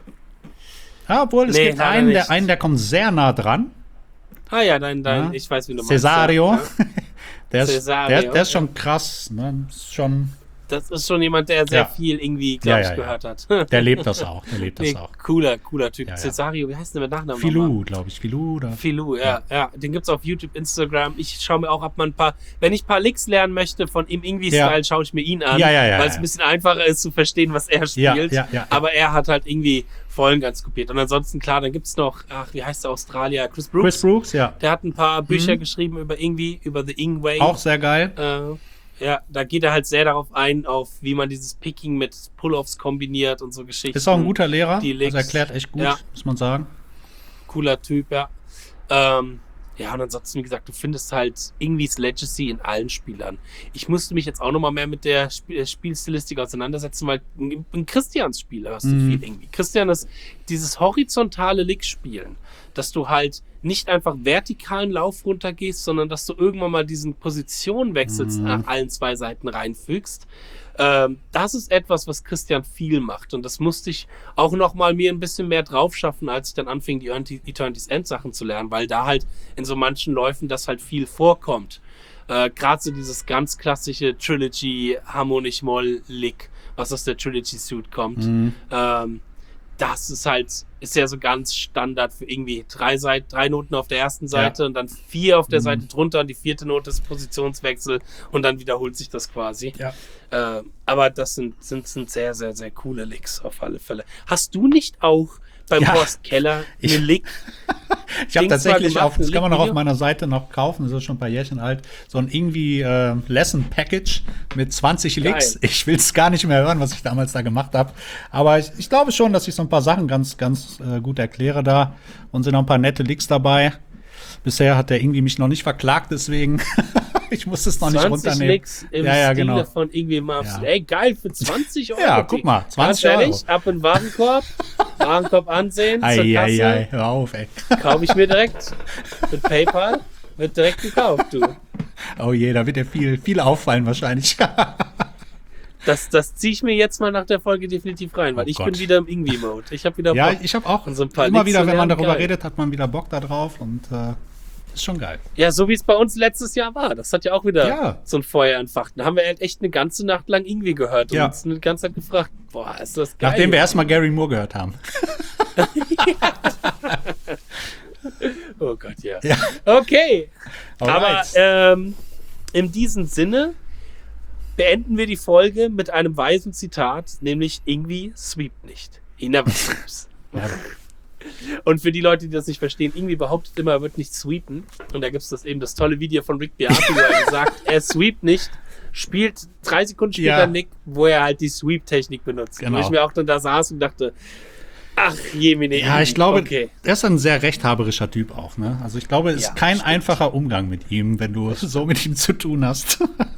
Ja, obwohl, es Nee, gibt leider einen der, nicht. einen, der kommt sehr nah dran. Ah ja, dein, dein, Ja. ich weiß, wie du meinst. Cesario. Ja. Der ist, Cesario, der, der ist ja. schon krass. Ne? Ist schon, Das ist schon jemand, der sehr Ja. viel irgendwie, glaube Ja, ich, ja, ja. gehört hat. der lebt das auch. Der lebt das Nee, auch. cooler, cooler Typ. Ja, ja. Cesario, wie heißt denn der mit Nachnamen? nochmal? Filou, glaube ich. Filou oder? Filou, ja, ja. Den gibt's auf YouTube, Instagram. Ich schaue mir auch ab mal ein paar, wenn ich ein paar Licks lernen möchte von ihm Ja. Irgendwie-Style, schaue ich mir ihn an, Ja, ja, ja, weil es ja. ein bisschen einfacher ist zu verstehen, was er Ja, spielt. ja, ja, ja. Aber er hat halt irgendwie vollen ganz kopiert. Und ansonsten, klar, dann gibt's noch, ach, wie heißt der Australier? Chris Brooks. Chris Brooks, ja. Der hat ein paar Bücher Mhm. geschrieben über irgendwie, über The Ingway. Auch sehr geil. Äh, ja, da geht er halt sehr darauf ein, auf wie man dieses Picking mit Pull-Offs kombiniert und so Geschichten. Ist auch ein guter Lehrer. Die Licks. Also erklärt echt gut, Ja. muss man sagen. Cooler Typ, ja. Ähm, ja, und ansonsten, wie gesagt, du findest halt Ingwes Legacy in allen Spielern. Ich musste mich jetzt auch nochmal mehr mit der Sp äh, Spielstilistik auseinandersetzen, weil in, in Christians Spiel hörst du Mhm. viel irgendwie. Christian ist dieses horizontale Lick-Spielen, dass du halt nicht einfach vertikalen Lauf runtergehst, sondern dass du irgendwann mal diesen Positionwechsel Mhm. nach allen zwei Seiten reinfügst. Ähm, das ist etwas, was Christian viel macht. Und das musste ich auch noch mal mir ein bisschen mehr drauf schaffen, als ich dann anfing, die Eternity's End Sachen zu lernen, weil da halt in so manchen Läufen das halt viel vorkommt. Äh, Gerade so dieses ganz klassische Trilogy Harmonisch-Moll-Lick, was aus der Trilogy-Suite kommt. Mhm. Ähm, das ist halt, ist ja so ganz Standard für irgendwie drei Seiten, drei Noten auf der ersten Seite und dann vier auf der Mhm. Seite drunter und die vierte Note ist Positionswechsel und dann wiederholt sich das quasi. Ja. Äh, aber das sind, sind, sind sehr, sehr, sehr coole Licks auf alle Fälle. Hast du nicht auch beim Ja. Horst Keller Ich- eine Lick? Ich habe Dings tatsächlich mal gemacht, auf, das ein kann man noch auf Lick-Video? meiner Seite noch kaufen, das ist schon ein paar Jährchen alt, so ein irgendwie äh, Lesson Package mit zwanzig Licks. Geil. Ich will es gar nicht mehr hören, was ich damals da gemacht habe. Aber ich, ich glaube schon, dass ich so ein paar Sachen ganz, ganz äh, gut erkläre da und sind noch ein paar nette Licks dabei. Bisher hat der irgendwie mich noch nicht verklagt, deswegen ich muss es noch nicht zwanzig runternehmen. Licks im Ja, ja, Stile genau. von irgendwie mal. Ja. Ey, geil, für zwanzig Euro. Ja, guck mal, Ganz zwanzig Euro. ehrlich, ab in den Warenkorb, Warenkorb ansehen, zur Ei, ei, Kasse, ei, hör auf, ey. kaufe ich mir direkt mit PayPal, wird direkt gekauft, du. Oh je, da wird dir viel, viel auffallen wahrscheinlich. Das, das ziehe ich mir jetzt mal nach der Folge definitiv rein, weil Oh ich Gott. bin wieder im Ingwie-Mode. Ich habe wieder Ja, Bock. ich habe auch Und so ein paar immer Licks wieder, zu wenn man lernen, darüber geil. redet, hat man wieder Bock da drauf und äh, ist schon geil. Ja, so wie es bei uns letztes Jahr war. Das hat ja auch wieder Ja. so ein Feuer entfacht. Da haben wir halt echt eine ganze Nacht lang Ingwie gehört und Ja. uns eine ganze Zeit gefragt, boah, ist das geil. Nachdem wir erstmal Gary Moore gehört haben. Oh Gott, ja. Ja. Okay. Aber Alright. ähm, in diesem Sinne beenden wir die Folge mit einem weisen Zitat, nämlich irgendwie sweept nicht. He never sweeps. Ja. Und für die Leute, die das nicht verstehen, irgendwie behauptet immer, er wird nicht sweepen. Und da gibt es das eben das tolle Video von Rick Beato, wo er gesagt, er sweept nicht, spielt drei Sekunden später Ja. Nick, wo er halt die Sweep-Technik benutzt. Genau. Wo ich mir auch dann da saß und dachte, ach, jemine. Ja, ich glaube, okay. er ist ein sehr rechthaberischer Typ auch. Ne? Also ich glaube, es ist Ja, kein stimmt. einfacher Umgang mit ihm, wenn du so mit ihm zu tun hast.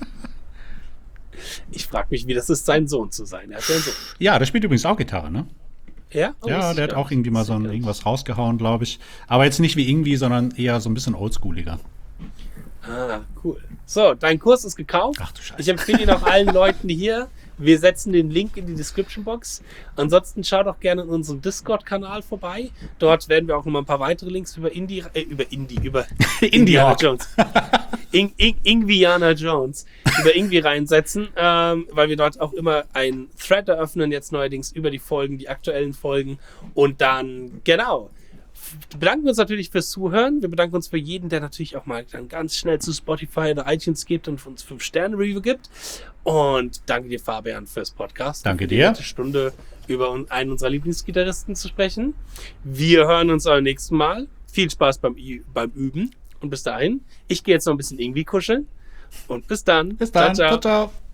Ich frage mich, wie das ist, sein Sohn zu sein. Er hat ja einen Sohn. Ja, der spielt übrigens auch Gitarre, ne? Ja, oh, Ja, das- der hat auch irgendwie mal so ein, das- irgendwas rausgehauen, glaube ich. Aber jetzt nicht wie irgendwie, sondern eher so ein bisschen oldschooliger. Ah, cool. So, dein Kurs ist gekauft. Ach du Scheiße. Ich empfehle ihn auch allen Leuten hier. Wir setzen den Link in die Description Box. Ansonsten schaut auch gerne in unserem Discord-Kanal vorbei. Dort werden wir auch noch mal ein paar weitere Links über Indie, äh, über Indie, über Indiana Hawk. Jones. In, in, Ingviana Jones. Über Ingvi reinsetzen, ähm, weil wir dort auch immer einen Thread eröffnen, jetzt neuerdings über die Folgen, die aktuellen Folgen. Und dann, genau. Wir bedanken uns natürlich fürs Zuhören. Wir bedanken uns für jeden, der natürlich auch mal dann ganz schnell zu Spotify oder iTunes gibt und uns fünf Sterne Review gibt. Und danke dir, Fabian, fürs Podcast. Danke für die dir. nette Stunde über un- einen unserer Lieblingsgitarristen zu sprechen. Wir hören uns beim nächsten Mal. Viel Spaß beim, Ü- beim Üben. Und bis dahin, ich gehe jetzt noch ein bisschen irgendwie kuscheln. Und bis dann. Bis dann. Ciao, ciao. Ciao, ciao.